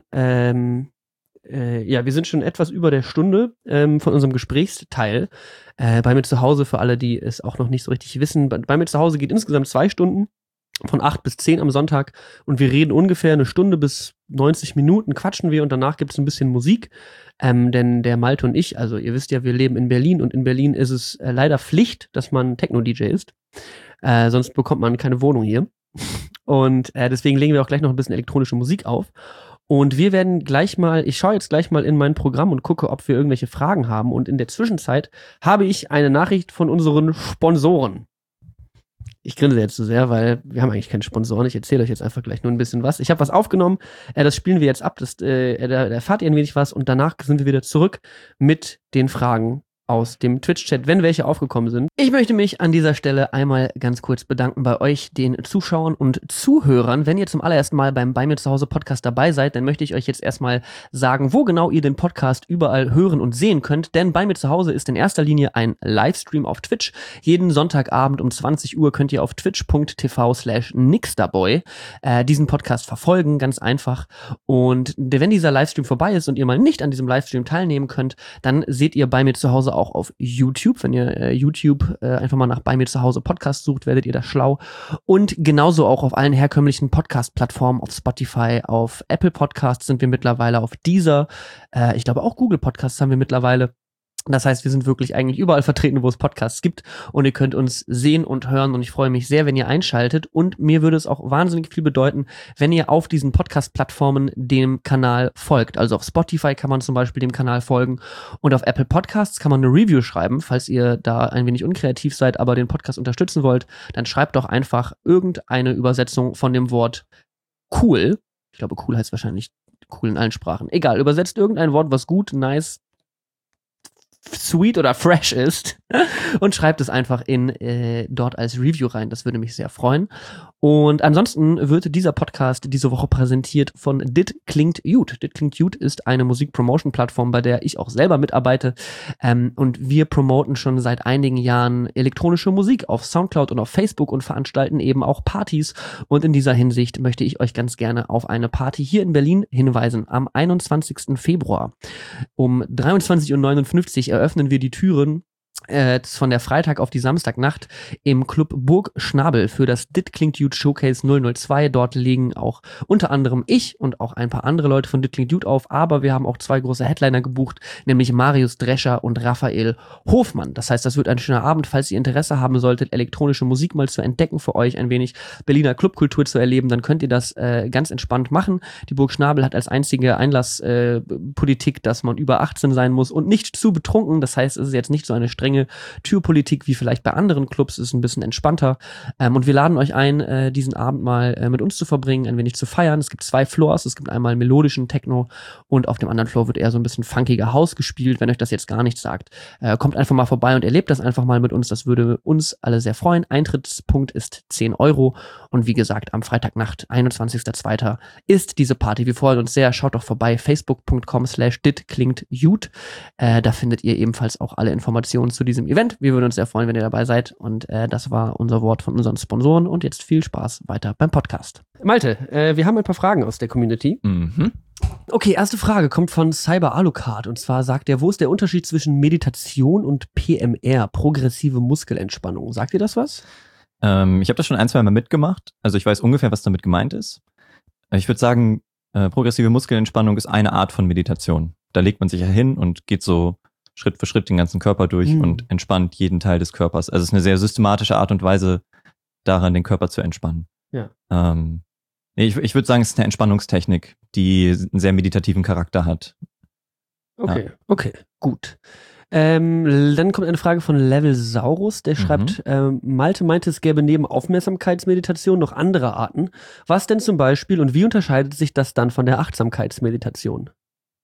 etwas über der Stunde von unserem Gesprächsteil. Bei mir zu Hause, für alle, die es auch noch nicht so richtig wissen, bei mir zu Hause geht insgesamt 2 Stunden. Von 8 bis 10 am Sonntag und wir reden ungefähr 1 Stunde bis 90 Minuten, quatschen wir und danach gibt es ein bisschen Musik, denn der Malte und ich, also ihr wisst ja, wir leben in Berlin und in Berlin ist es leider Pflicht, dass man Techno-DJ ist, sonst bekommt man keine Wohnung hier und deswegen legen wir auch gleich noch ein bisschen elektronische Musik auf und wir werden ich schaue jetzt gleich mal in mein Programm und gucke, ob wir irgendwelche Fragen haben und in der Zwischenzeit habe ich eine Nachricht von unseren Sponsoren. Ich grinse jetzt so sehr, weil wir haben eigentlich keine Sponsoren. Ich erzähle euch jetzt einfach gleich nur ein bisschen was. Ich habe was aufgenommen, das spielen wir jetzt ab, da erfahrt ihr ein wenig was und danach sind wir wieder zurück mit den Fragen aus dem Twitch-Chat, wenn welche aufgekommen sind. Ich möchte mich an dieser Stelle einmal ganz kurz bedanken bei euch, den Zuschauern und Zuhörern. Wenn ihr zum allerersten Mal beim Bei mir zu Hause Podcast dabei seid, dann möchte ich euch jetzt erstmal sagen, wo genau ihr den Podcast überall hören und sehen könnt. Denn Bei mir zu Hause ist in erster Linie ein Livestream auf Twitch. Jeden Sonntagabend um 20 Uhr könnt ihr auf twitch.tv/nixterboy diesen Podcast verfolgen, ganz einfach. Und wenn dieser Livestream vorbei ist und ihr mal nicht an diesem Livestream teilnehmen könnt, dann seht ihr Bei mir zu Hause auch auf YouTube. Wenn ihr YouTube einfach mal nach Bei mir zu Hause Podcast sucht, werdet ihr da schlau. Und genauso auch auf allen herkömmlichen Podcast-Plattformen, auf Spotify, auf Apple Podcasts sind wir mittlerweile, auf Deezer, ich glaube auch Google Podcasts haben wir mittlerweile. Das heißt, wir sind wirklich eigentlich überall vertreten, wo es Podcasts gibt und ihr könnt uns sehen und hören und ich freue mich sehr, wenn ihr einschaltet und mir würde es auch wahnsinnig viel bedeuten, wenn ihr auf diesen Podcast-Plattformen dem Kanal folgt. Also auf Spotify kann man zum Beispiel dem Kanal folgen und auf Apple Podcasts kann man eine Review schreiben, falls ihr da ein wenig unkreativ seid, aber den Podcast unterstützen wollt, dann schreibt doch einfach irgendeine Übersetzung von dem Wort cool. Ich glaube, cool heißt wahrscheinlich cool in allen Sprachen. Egal, übersetzt irgendein Wort, was gut, nice, sweet oder fresh ist und schreibt es einfach dort als Review rein. Das würde mich sehr freuen. Und ansonsten wird dieser Podcast diese Woche präsentiert von Dit Klingt Gut. Dit Klingt Gut ist eine Musik-Promotion-Plattform, bei der ich auch selber mitarbeite. Und wir promoten schon seit einigen Jahren elektronische Musik auf Soundcloud und auf Facebook und veranstalten eben auch Partys. Und in dieser Hinsicht möchte ich euch ganz gerne auf eine Party hier in Berlin hinweisen. Am 21. Februar um 23:59 Uhr eröffnen wir die Türen von der Freitag auf die Samstagnacht im Club Burg Schnabel für das Dit Klingt Gut Showcase 002. Dort legen auch unter anderem ich und auch ein paar andere Leute von Dit Klingt Gut auf, aber wir haben auch 2 große Headliner gebucht, nämlich Marius Drescher und Raphael Hofmann. Das heißt, das wird ein schöner Abend, falls ihr Interesse haben solltet, elektronische Musik mal zu entdecken für euch, ein wenig Berliner Clubkultur zu erleben, dann könnt ihr das ganz entspannt machen. Die Burg Schnabel hat als einzige Einlasspolitik, dass man über 18 sein muss und nicht zu betrunken. Das heißt, es ist jetzt nicht so eine strenge Türpolitik wie vielleicht bei anderen Clubs, ist ein bisschen entspannter. Und wir laden euch ein, diesen Abend mal mit uns zu verbringen, ein wenig zu feiern. Es gibt 2 Floors. Es gibt einmal melodischen Techno und auf dem anderen Floor wird eher so ein bisschen funkiger House gespielt, wenn euch das jetzt gar nichts sagt. Kommt einfach mal vorbei und erlebt das einfach mal mit uns. Das würde uns alle sehr freuen. Eintrittspunkt ist 10 Euro. Und wie gesagt, am Freitagnacht, 21.02. ist diese Party. Wir freuen uns sehr. Schaut doch vorbei. facebook.com/ditklingtgut. Da findet ihr ebenfalls auch alle Informationen zu diesem Event. Wir würden uns sehr freuen, wenn ihr dabei seid. Und das war unser Wort von unseren Sponsoren. Und jetzt viel Spaß weiter beim Podcast. Malte, wir haben ein paar Fragen aus der Community. Mhm. Okay, erste Frage kommt von Cyber Alucard. Und zwar sagt er, wo ist der Unterschied zwischen Meditation und PMR, progressive Muskelentspannung? Sagt ihr das was? Ich habe das schon 1-2 Mal mitgemacht. Also ich weiß ungefähr, was damit gemeint ist. Ich würde sagen, progressive Muskelentspannung ist eine Art von Meditation. Da legt man sich ja hin und geht so Schritt für Schritt den ganzen Körper durch und entspannt jeden Teil des Körpers. Also es ist eine sehr systematische Art und Weise, daran den Körper zu entspannen. Ja. Ich würde sagen, es ist eine Entspannungstechnik, die einen sehr meditativen Charakter hat. Okay, okay, gut. Dann kommt eine Frage von Levelsaurus, der schreibt, Malte meinte, es gäbe neben Aufmerksamkeitsmeditation noch andere Arten. Was denn zum Beispiel und wie unterscheidet sich das dann von der Achtsamkeitsmeditation?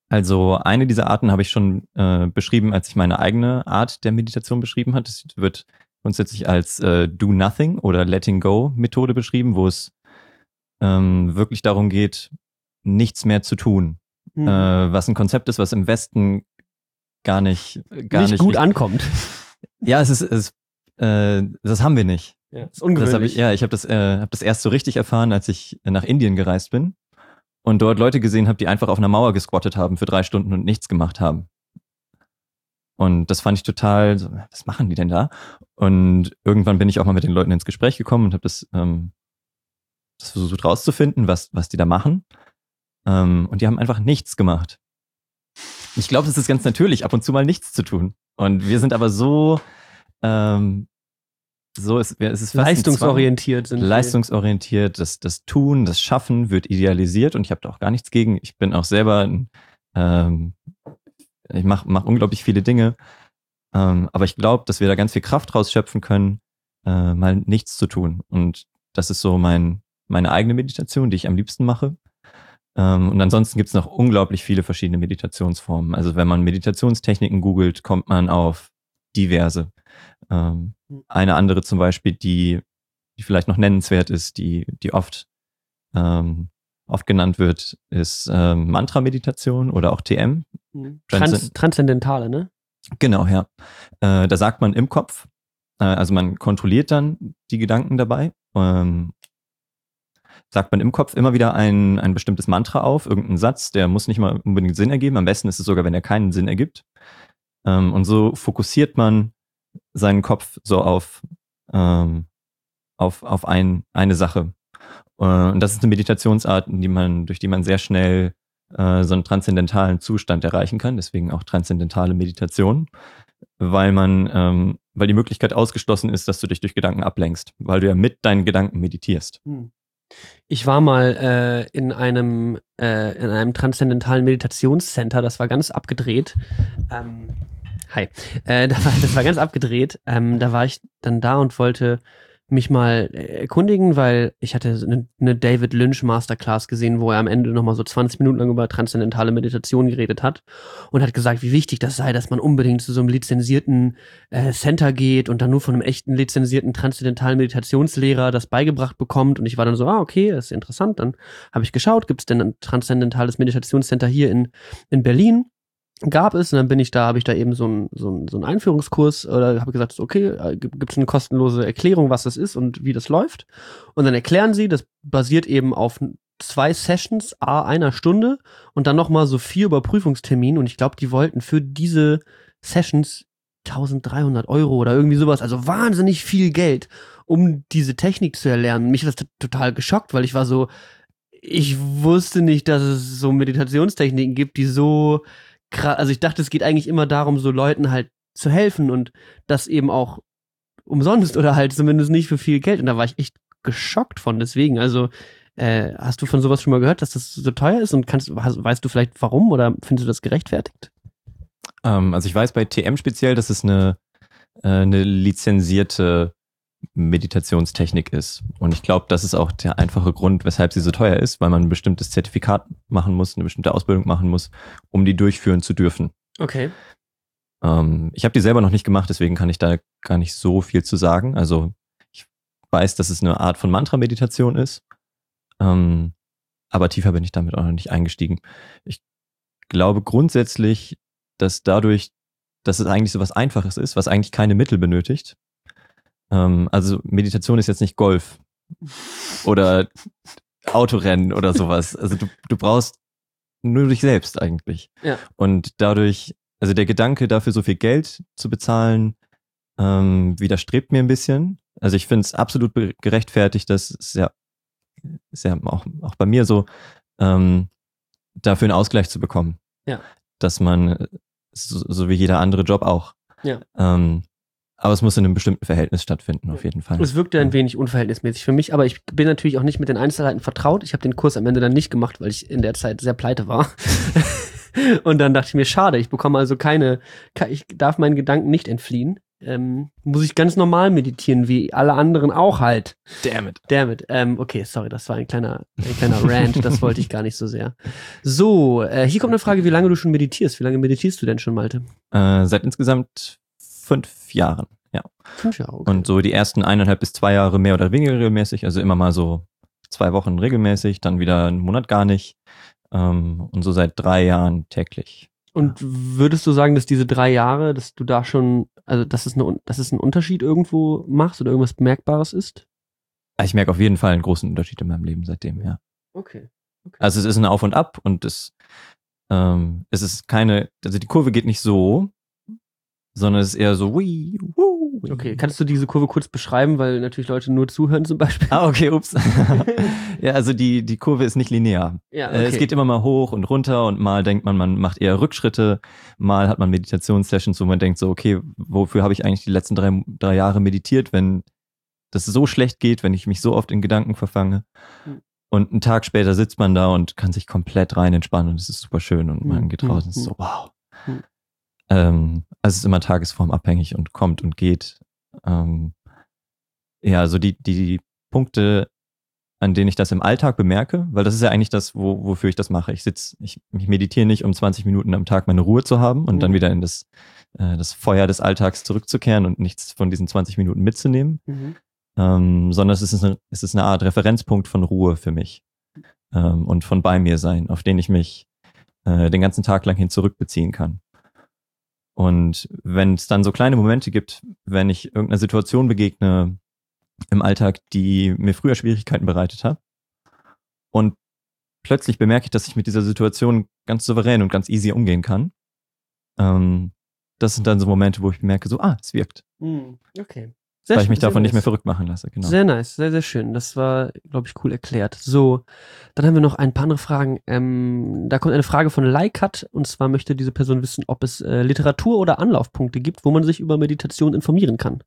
Also eine dieser Arten habe ich schon beschrieben, als ich meine eigene Art der Meditation beschrieben habe. Das wird grundsätzlich als Do Nothing oder Letting Go Methode beschrieben, wo es wirklich darum geht, nichts mehr zu tun. Was ein Konzept ist, was im Westen gar nicht gut ankommt. Ja, das haben wir nicht. Ja, ist ungewöhnlich. Ich habe das erst so richtig erfahren, als ich nach Indien gereist bin und dort Leute gesehen habe, die einfach auf einer Mauer gesquattet haben für 3 Stunden und nichts gemacht haben. Und das fand ich total, so, was machen die denn da? Und irgendwann bin ich auch mal mit den Leuten ins Gespräch gekommen und habe das versucht rauszufinden, was die da machen. Und die haben einfach nichts gemacht. Ich glaube, das ist ganz natürlich, ab und zu mal nichts zu tun. Und wir sind aber es ist leistungsorientiert. Leistungsorientiert, das Tun, das Schaffen wird idealisiert und ich habe da auch gar nichts gegen. Ich bin auch selber, ich mach unglaublich viele Dinge, aber ich glaube, dass wir da ganz viel Kraft rausschöpfen können, mal nichts zu tun. Und das ist so meine eigene Meditation, die ich am liebsten mache. Und ansonsten gibt es noch unglaublich viele verschiedene Meditationsformen. Also wenn man Meditationstechniken googelt, kommt man auf diverse. Eine andere zum Beispiel, die vielleicht noch nennenswert ist, die oft genannt wird, ist Mantra-Meditation oder auch TM. Transzendentale, ne? Genau, ja. Da sagt man im Kopf, also man kontrolliert dann die Gedanken dabei, sagt man im Kopf immer wieder ein bestimmtes Mantra auf, irgendeinen Satz, der muss nicht mal unbedingt Sinn ergeben, am besten ist es sogar, wenn er keinen Sinn ergibt. Und so fokussiert man seinen Kopf so auf eine Sache. Und das ist eine Meditationsart, durch die man sehr schnell so einen transzendentalen Zustand erreichen kann, deswegen auch transzendentale Meditation, weil die Möglichkeit ausgeschlossen ist, dass du dich durch Gedanken ablenkst, weil du ja mit deinen Gedanken meditierst. Ich war mal in einem transzendentalen Meditationscenter, das war ganz abgedreht. Das war ganz abgedreht. Da war ich dann da und wollte mich mal erkundigen, weil ich hatte eine David Lynch Masterclass gesehen, wo er am Ende nochmal so 20 Minuten lang über transzendentale Meditation geredet hat und hat gesagt, wie wichtig das sei, dass man unbedingt zu so einem lizenzierten Center geht und dann nur von einem echten lizenzierten transzendentalen Meditationslehrer das beigebracht bekommt. Und ich war dann so, okay, das ist interessant. Dann habe ich geschaut, gibt es denn ein transzendentales Meditationscenter hier in Berlin? Gab es, und dann habe ich da eben so einen Einführungskurs oder habe gesagt, okay, gibt es eine kostenlose Erklärung, was das ist und wie das läuft. Und dann erklären sie, das basiert eben auf 2 Sessions, einer Stunde und dann nochmal so 4 Überprüfungstermine und ich glaube, die wollten für diese Sessions 1.300 € oder irgendwie sowas, also wahnsinnig viel Geld, um diese Technik zu erlernen. Mich hat das total geschockt, weil ich war so, ich wusste nicht, dass es so Meditationstechniken gibt, die so krass, also ich dachte, es geht eigentlich immer darum, so Leuten halt zu helfen und das eben auch umsonst oder halt zumindest nicht für viel Geld. Und da war ich echt geschockt von. Deswegen, also hast du von sowas schon mal gehört, dass das so teuer ist und weißt du vielleicht warum oder findest du das gerechtfertigt? Also ich weiß bei TM speziell, dass es eine lizenzierte Meditationstechnik ist. Und ich glaube, das ist auch der einfache Grund, weshalb sie so teuer ist, weil man ein bestimmtes Zertifikat machen muss, eine bestimmte Ausbildung machen muss, um die durchführen zu dürfen. Okay. Ich habe die selber noch nicht gemacht, deswegen kann ich da gar nicht so viel zu sagen. Also ich weiß, dass es eine Art von Mantra-Meditation ist, aber tiefer bin ich damit auch noch nicht eingestiegen. Ich glaube grundsätzlich, dass dadurch, dass es eigentlich so was Einfaches ist, was eigentlich keine Mittel benötigt. Also Meditation ist jetzt nicht Golf oder Autorennen oder sowas. Also du brauchst nur dich selbst eigentlich. Ja. Und dadurch, also der Gedanke dafür so viel Geld zu bezahlen, widerstrebt mir ein bisschen. Also ich finde es absolut gerechtfertigt, das ist ja auch bei mir so, dafür einen Ausgleich zu bekommen. Ja. Dass man, so wie jeder andere Job auch. Ja. Aber es muss in einem bestimmten Verhältnis stattfinden, auf jeden Fall. Es wirkte ein wenig unverhältnismäßig für mich, aber ich bin natürlich auch nicht mit den Einzelheiten vertraut. Ich habe den Kurs am Ende dann nicht gemacht, weil ich in der Zeit sehr pleite war. Und dann dachte ich mir, schade, ich bekomme also ich darf meinen Gedanken nicht entfliehen. muss ich ganz normal meditieren, wie alle anderen auch halt. Damn it. Okay, sorry, das war ein kleiner Rant, das wollte ich gar nicht so sehr. So, hier kommt eine Frage, wie lange du schon meditierst. Wie lange meditierst du denn schon, Malte? Seit insgesamt 5 Jahren, ja. 5 Jahre, okay. Und so die ersten 1,5 bis 2 Jahre mehr oder weniger regelmäßig, also immer mal so 2 Wochen regelmäßig, dann wieder einen Monat gar nicht. Und so seit 3 Jahren täglich. Und würdest du sagen, dass diese 3 Jahre, dass du da schon, also dass es einen Unterschied irgendwo machst oder irgendwas Bemerkbares ist? Ich merke auf jeden Fall einen großen Unterschied in meinem Leben seitdem, ja. Okay. Also es ist ein Auf und Ab und es ist keine, also die Kurve geht nicht so, sondern es ist eher so Okay, kannst du diese Kurve kurz beschreiben, weil natürlich Leute nur zuhören zum Beispiel? Okay, ups. Ja, also die Kurve ist nicht linear. Ja, okay. Es geht immer mal hoch und runter und mal denkt man macht eher Rückschritte, mal hat man Meditationssessions, wo man denkt so, okay, wofür habe ich eigentlich die letzten 3 Jahre meditiert, wenn das so schlecht geht, wenn ich mich so oft in Gedanken verfange. Und einen Tag später sitzt man da und kann sich komplett rein entspannen und es ist super schön und man geht raus und ist so, wow. Also es ist immer tagesformabhängig und kommt und geht. Ja, also die Punkte, an denen ich das im Alltag bemerke, weil das ist ja eigentlich das, wofür ich das mache. Ich meditiere nicht, um 20 Minuten am Tag meine Ruhe zu haben und dann wieder in das Feuer des Alltags zurückzukehren und nichts von diesen 20 Minuten mitzunehmen, sondern es ist eine Art Referenzpunkt von Ruhe für mich und von bei mir sein, auf den ich mich den ganzen Tag lang hin zurückbeziehen kann. Und wenn es dann so kleine Momente gibt, wenn ich irgendeiner Situation begegne im Alltag, die mir früher Schwierigkeiten bereitet hat und plötzlich bemerke ich, dass ich mit dieser Situation ganz souverän und ganz easy umgehen kann, das sind dann so Momente, wo ich bemerke, so, es wirkt. Okay. Weil ich mich davon nicht mehr verrückt machen lasse. Genau. Sehr nice, sehr, sehr schön. Das war, glaube ich, cool erklärt. So, dann haben wir noch ein paar andere Fragen. Da kommt eine Frage von Leikat und zwar möchte diese Person wissen, ob es Literatur oder Anlaufpunkte gibt, wo man sich über Meditation informieren kann.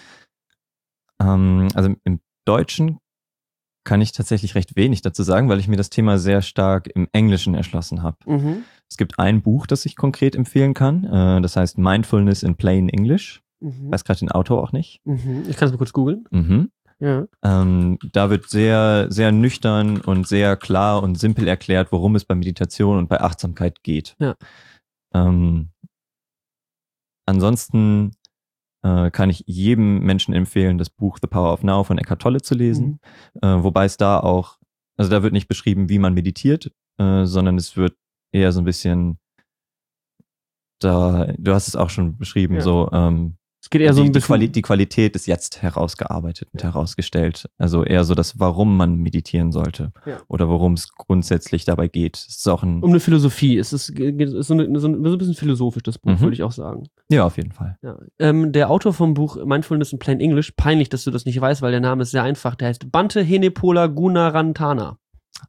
Also im Deutschen kann ich tatsächlich recht wenig dazu sagen, weil ich mir das Thema sehr stark im Englischen erschlossen habe. Es gibt ein Buch, das ich konkret empfehlen kann. Das heißt Mindfulness in Plain English. Ich weiß gerade den Autor auch nicht. Ich kann es mal kurz googeln. Ja. Da wird sehr, sehr nüchtern und sehr klar und simpel erklärt, worum es bei Meditation und bei Achtsamkeit geht. Ja. Ansonsten kann ich jedem Menschen empfehlen, das Buch The Power of Now von Eckhart Tolle zu lesen. Wobei es da auch, also da wird nicht beschrieben, wie man meditiert, sondern es wird eher so ein bisschen, du hast es auch schon beschrieben, so es geht eher so ein bisschen die Qualität ist jetzt herausgearbeitet und herausgestellt. Also eher so das, warum man meditieren sollte oder worum es grundsätzlich dabei geht. Es ist auch um eine Philosophie. Es ist so ein bisschen philosophisch, das Buch, würde ich auch sagen. Ja, auf jeden Fall. Ja. Der Autor vom Buch Mindfulness in Plain English, peinlich, dass du das nicht weißt, weil der Name ist sehr einfach. Der heißt Bhante Henepola Gunarantana.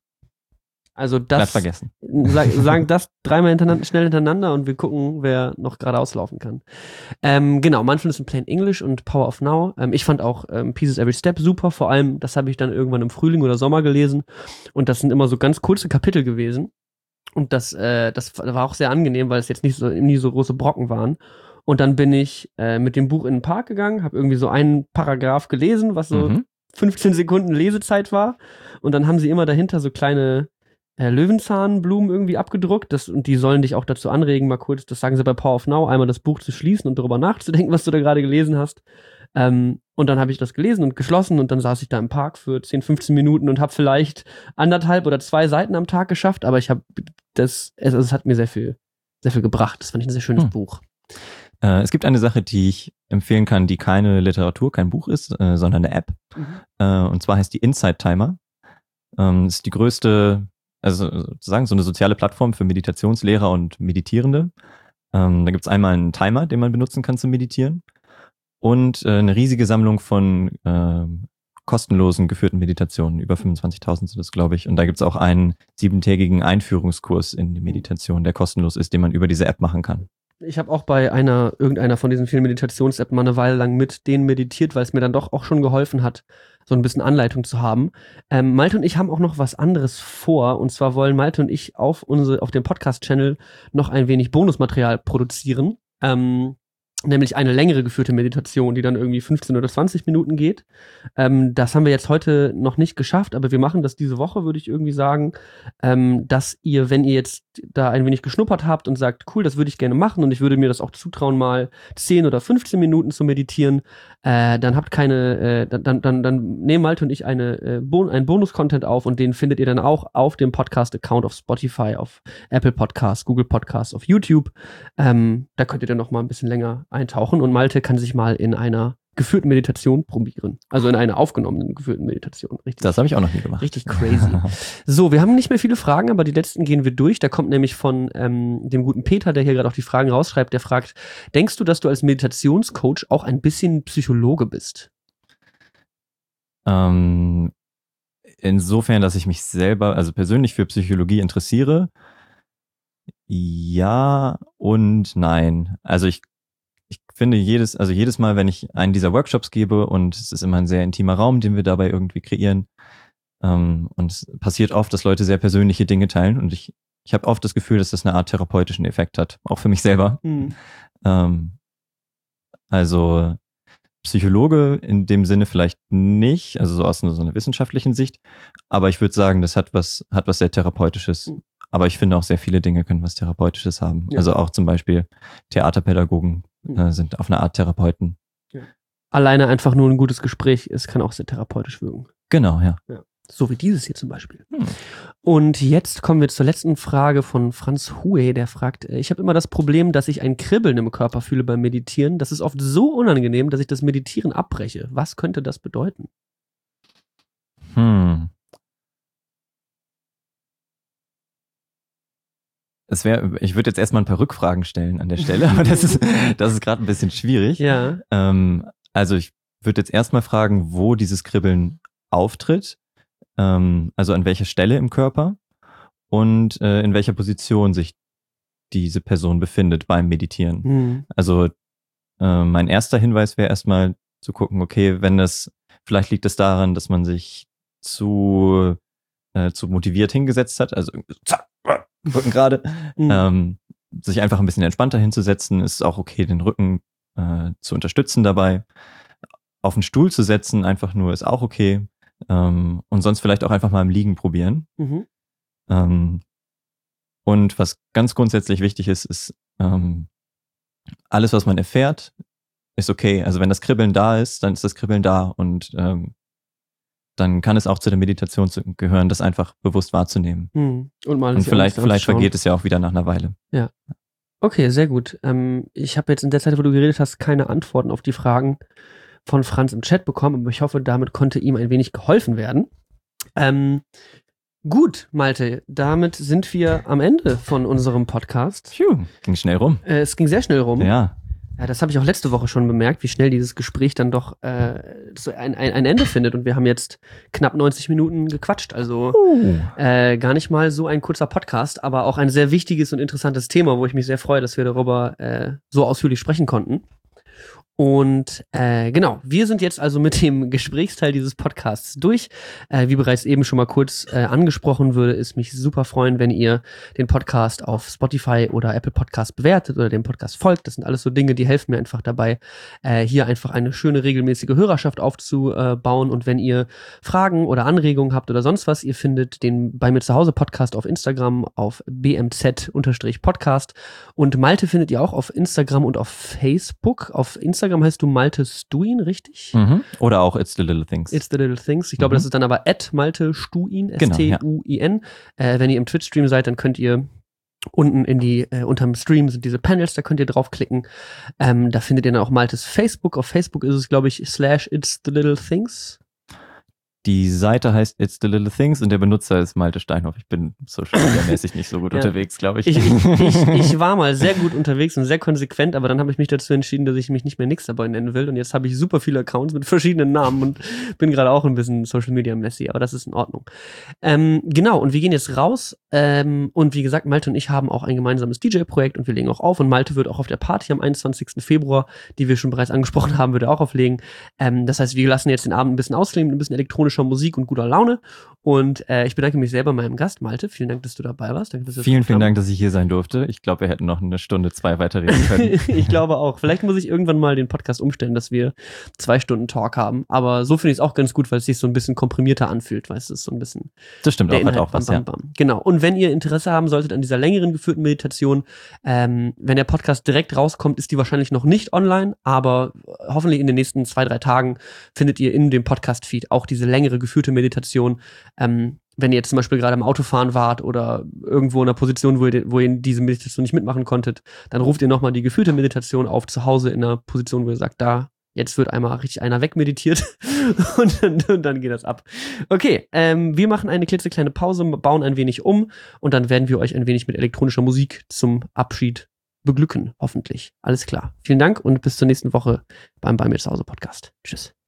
Also das vergessen. Sagen das 3-mal schnell hintereinander und wir gucken, wer noch geradeaus laufen kann. Genau, Mindfulness in Plain English und Power of Now. Ich fand auch Pieces Every Step super, vor allem, das habe ich dann irgendwann im Frühling oder Sommer gelesen und das sind immer so ganz kurze Kapitel gewesen und das war auch sehr angenehm, weil es jetzt nie so große Brocken waren. Und dann bin ich mit dem Buch in den Park gegangen, habe irgendwie so einen Paragraph gelesen, was so 15 Sekunden Lesezeit war und dann haben sie immer dahinter so kleine Löwenzahnblumen irgendwie abgedruckt und die sollen dich auch dazu anregen, mal kurz, das sagen sie bei Power of Now, einmal das Buch zu schließen und darüber nachzudenken, was du da gerade gelesen hast. Und dann habe ich das gelesen und geschlossen und dann saß ich da im Park für 10, 15 Minuten und habe vielleicht 1,5 oder 2 Seiten am Tag geschafft, aber es hat mir sehr viel gebracht. Das fand ich ein sehr schönes Buch. Es gibt eine Sache, die ich empfehlen kann, die keine Literatur, kein Buch ist, sondern eine App. Und zwar heißt die Insight Timer. Das ist die größte, also sozusagen so eine soziale Plattform für Meditationslehrer und Meditierende. Da gibt es einmal einen Timer, den man benutzen kann zum Meditieren und eine riesige Sammlung von kostenlosen geführten Meditationen. Über 25.000 sind das, glaube ich. Und da gibt es auch einen 7-tägigen Einführungskurs in die Meditation, der kostenlos ist, den man über diese App machen kann. Ich habe auch bei irgendeiner von diesen vielen Meditations-App mal eine Weile lang mit denen meditiert, weil es mir dann doch auch schon geholfen hat, so ein bisschen Anleitung zu haben. Malte und ich haben auch noch was anderes vor. Und zwar wollen Malte und ich auf dem Podcast-Channel noch ein wenig Bonusmaterial produzieren. nämlich eine längere geführte Meditation, die dann irgendwie 15 oder 20 Minuten geht. Das haben wir jetzt heute noch nicht geschafft, aber wir machen das diese Woche, würde ich irgendwie sagen, dass ihr, wenn ihr jetzt da ein wenig geschnuppert habt und sagt, cool, das würde ich gerne machen und ich würde mir das auch zutrauen, mal 10 oder 15 Minuten zu meditieren, dann habt dann nehmen Malte und ich einen Bonus-Content auf und den findet ihr dann auch auf dem Podcast-Account auf Spotify, auf Apple Podcasts, Google Podcasts, auf YouTube. Da könnt ihr dann noch mal ein bisschen länger eintauchen und Malte kann sich mal in einer geführten Meditation probieren. Also in einer aufgenommenen geführten Meditation. Richtig, Das habe ich auch noch nie gemacht. richtig crazy. So, wir haben nicht mehr viele Fragen, aber die letzten gehen wir durch. Da kommt nämlich von dem guten Peter, der hier gerade auch die Fragen rausschreibt, der fragt, denkst du, dass du als Meditationscoach auch ein bisschen Psychologe bist? Insofern, dass ich mich selber, also persönlich für Psychologie interessiere, ja und nein. Also ich finde jedes Mal, wenn ich einen dieser Workshops gebe und es ist immer ein sehr intimer Raum, den wir dabei irgendwie kreieren, und es passiert oft, dass Leute sehr persönliche Dinge teilen und ich habe oft das Gefühl, dass das eine Art therapeutischen Effekt hat, auch für mich selber. Also Psychologe in dem Sinne vielleicht nicht, also so aus so einer wissenschaftlichen Sicht, aber ich würde sagen, das hat was sehr Therapeutisches. Aber ich finde auch sehr viele Dinge können was Therapeutisches haben. Ja. Also auch zum Beispiel Theaterpädagogen sind auf eine Art Therapeuten. Ja. Alleine einfach nur ein gutes Gespräch, es kann auch sehr therapeutisch wirken. Genau, ja. So wie dieses hier zum Beispiel. Und jetzt kommen wir zur letzten Frage von Franz Hue, der fragt, ich habe immer das Problem, dass ich ein Kribbeln im Körper fühle beim Meditieren. Das ist oft so unangenehm, dass ich das Meditieren abbreche. Was könnte das bedeuten? Ich würde jetzt erstmal ein paar Rückfragen stellen an der Stelle, aber das ist gerade ein bisschen schwierig. Ja. Also ich würde jetzt erstmal fragen, wo dieses Kribbeln auftritt, also an welcher Stelle im Körper und in welcher Position sich diese Person befindet beim Meditieren. Also mein erster Hinweis wäre erstmal zu gucken, okay, vielleicht liegt es daran, dass man sich zu motiviert hingesetzt hat, also zack, Rücken gerade, sich einfach ein bisschen entspannter hinzusetzen, ist auch okay, den Rücken zu unterstützen dabei. Auf den Stuhl zu setzen, einfach nur, ist auch okay. Und sonst vielleicht auch einfach mal im Liegen probieren. Und was ganz grundsätzlich wichtig ist, alles, was man erfährt, ist okay. Also wenn das Kribbeln da ist, dann ist das Kribbeln da und dann kann es auch zu der Meditation gehören, das einfach bewusst wahrzunehmen. Und vielleicht vergeht es ja auch wieder nach einer Weile. Ja. Okay, sehr gut. Ich habe jetzt in der Zeit, wo du geredet hast, keine Antworten auf die Fragen von Franz im Chat bekommen, aber ich hoffe, damit konnte ihm ein wenig geholfen werden. Gut, Malte, damit sind wir am Ende von unserem Podcast. Ging schnell rum. Es ging sehr schnell rum. Ja. Ja, das habe ich auch letzte Woche schon bemerkt, wie schnell dieses Gespräch dann doch so ein Ende findet. Und wir haben jetzt knapp 90 Minuten gequatscht. Also gar nicht mal so ein kurzer Podcast, aber auch ein sehr wichtiges und interessantes Thema, wo ich mich sehr freue, dass wir darüber so ausführlich sprechen konnten. Und genau, wir sind jetzt also mit dem Gesprächsteil dieses Podcasts durch. Wie bereits eben schon mal kurz angesprochen, würde es mich super freuen, wenn ihr den Podcast auf Spotify oder Apple Podcast bewertet oder dem Podcast folgt. Das sind alles so Dinge, die helfen mir einfach dabei, hier einfach eine schöne regelmäßige Hörerschaft aufzubauen. Und wenn ihr Fragen oder Anregungen habt oder sonst was, ihr findet den Bei mir zu Hause Podcast auf Instagram auf bmz_podcast. Und Malte findet ihr auch auf Instagram und auf Facebook. Auf Instagram heißt du Malte Stuin, richtig? Oder auch It's the Little Things. It's the Little Things. Ich glaube, das ist dann aber @Malte Stuin, S-T-U-I-N. Wenn ihr im Twitch-Stream seid, dann könnt ihr unten unterm Stream sind diese Panels, da könnt ihr draufklicken. Da findet ihr dann auch Maltes Facebook. Auf Facebook ist es, glaube ich, /It's the Little Things. Die Seite heißt It's the Little Things und der Benutzer ist Malte Steinhoff. Ich bin social media-mäßig nicht so gut unterwegs, glaube ich. Ich war mal sehr gut unterwegs und sehr konsequent, aber dann habe ich mich dazu entschieden, dass ich mich nicht mehr Nixaboy nennen will. Und jetzt habe ich super viele Accounts mit verschiedenen Namen und bin gerade auch ein bisschen Social Media messy, aber das ist in Ordnung. Genau, und wir gehen jetzt raus. Und wie gesagt, Malte und ich haben auch ein gemeinsames DJ-Projekt und wir legen auch auf. Und Malte wird auch auf der Party am 21. Februar, die wir schon bereits angesprochen haben, wird er auch auflegen. Das heißt, wir lassen jetzt den Abend ein bisschen ausklingen, ein bisschen elektronischer elektronischer Musik und guter Laune. Und ich bedanke mich sehr bei meinem Gast, Malte. Vielen Dank, dass du dabei warst. Danke, dass du vielen Dank, dass ich hier sein durfte. Ich glaube, wir hätten noch 1 Stunde, 2 weiterreden können. Ich glaube auch. Vielleicht muss ich irgendwann mal den Podcast umstellen, dass wir 2 Stunden Talk haben. Aber so finde ich es auch ganz gut, weil es sich so ein bisschen komprimierter anfühlt. Weißt du, es ist so ein bisschen. Das stimmt auch, hat auch was, ja. Genau. Und wenn ihr Interesse haben solltet an dieser längeren geführten Meditation, wenn der Podcast direkt rauskommt, ist die wahrscheinlich noch nicht online, aber hoffentlich in den nächsten 2-3 Tagen findet ihr in dem Podcast-Feed auch diese längere geführte Meditation. Wenn ihr jetzt zum Beispiel gerade im Autofahren wart oder irgendwo in einer Position, wo ihr diese Meditation nicht mitmachen konntet, dann ruft ihr nochmal die geführte Meditation auf zu Hause in einer Position, wo ihr sagt, da, jetzt wird einmal richtig einer wegmeditiert und dann geht das ab. Okay, wir machen eine klitzekleine Pause, bauen ein wenig um und dann werden wir euch ein wenig mit elektronischer Musik zum Abschied beglücken, hoffentlich. Alles klar. Vielen Dank und bis zur nächsten Woche beim Bei mir zu Hause Podcast. Tschüss.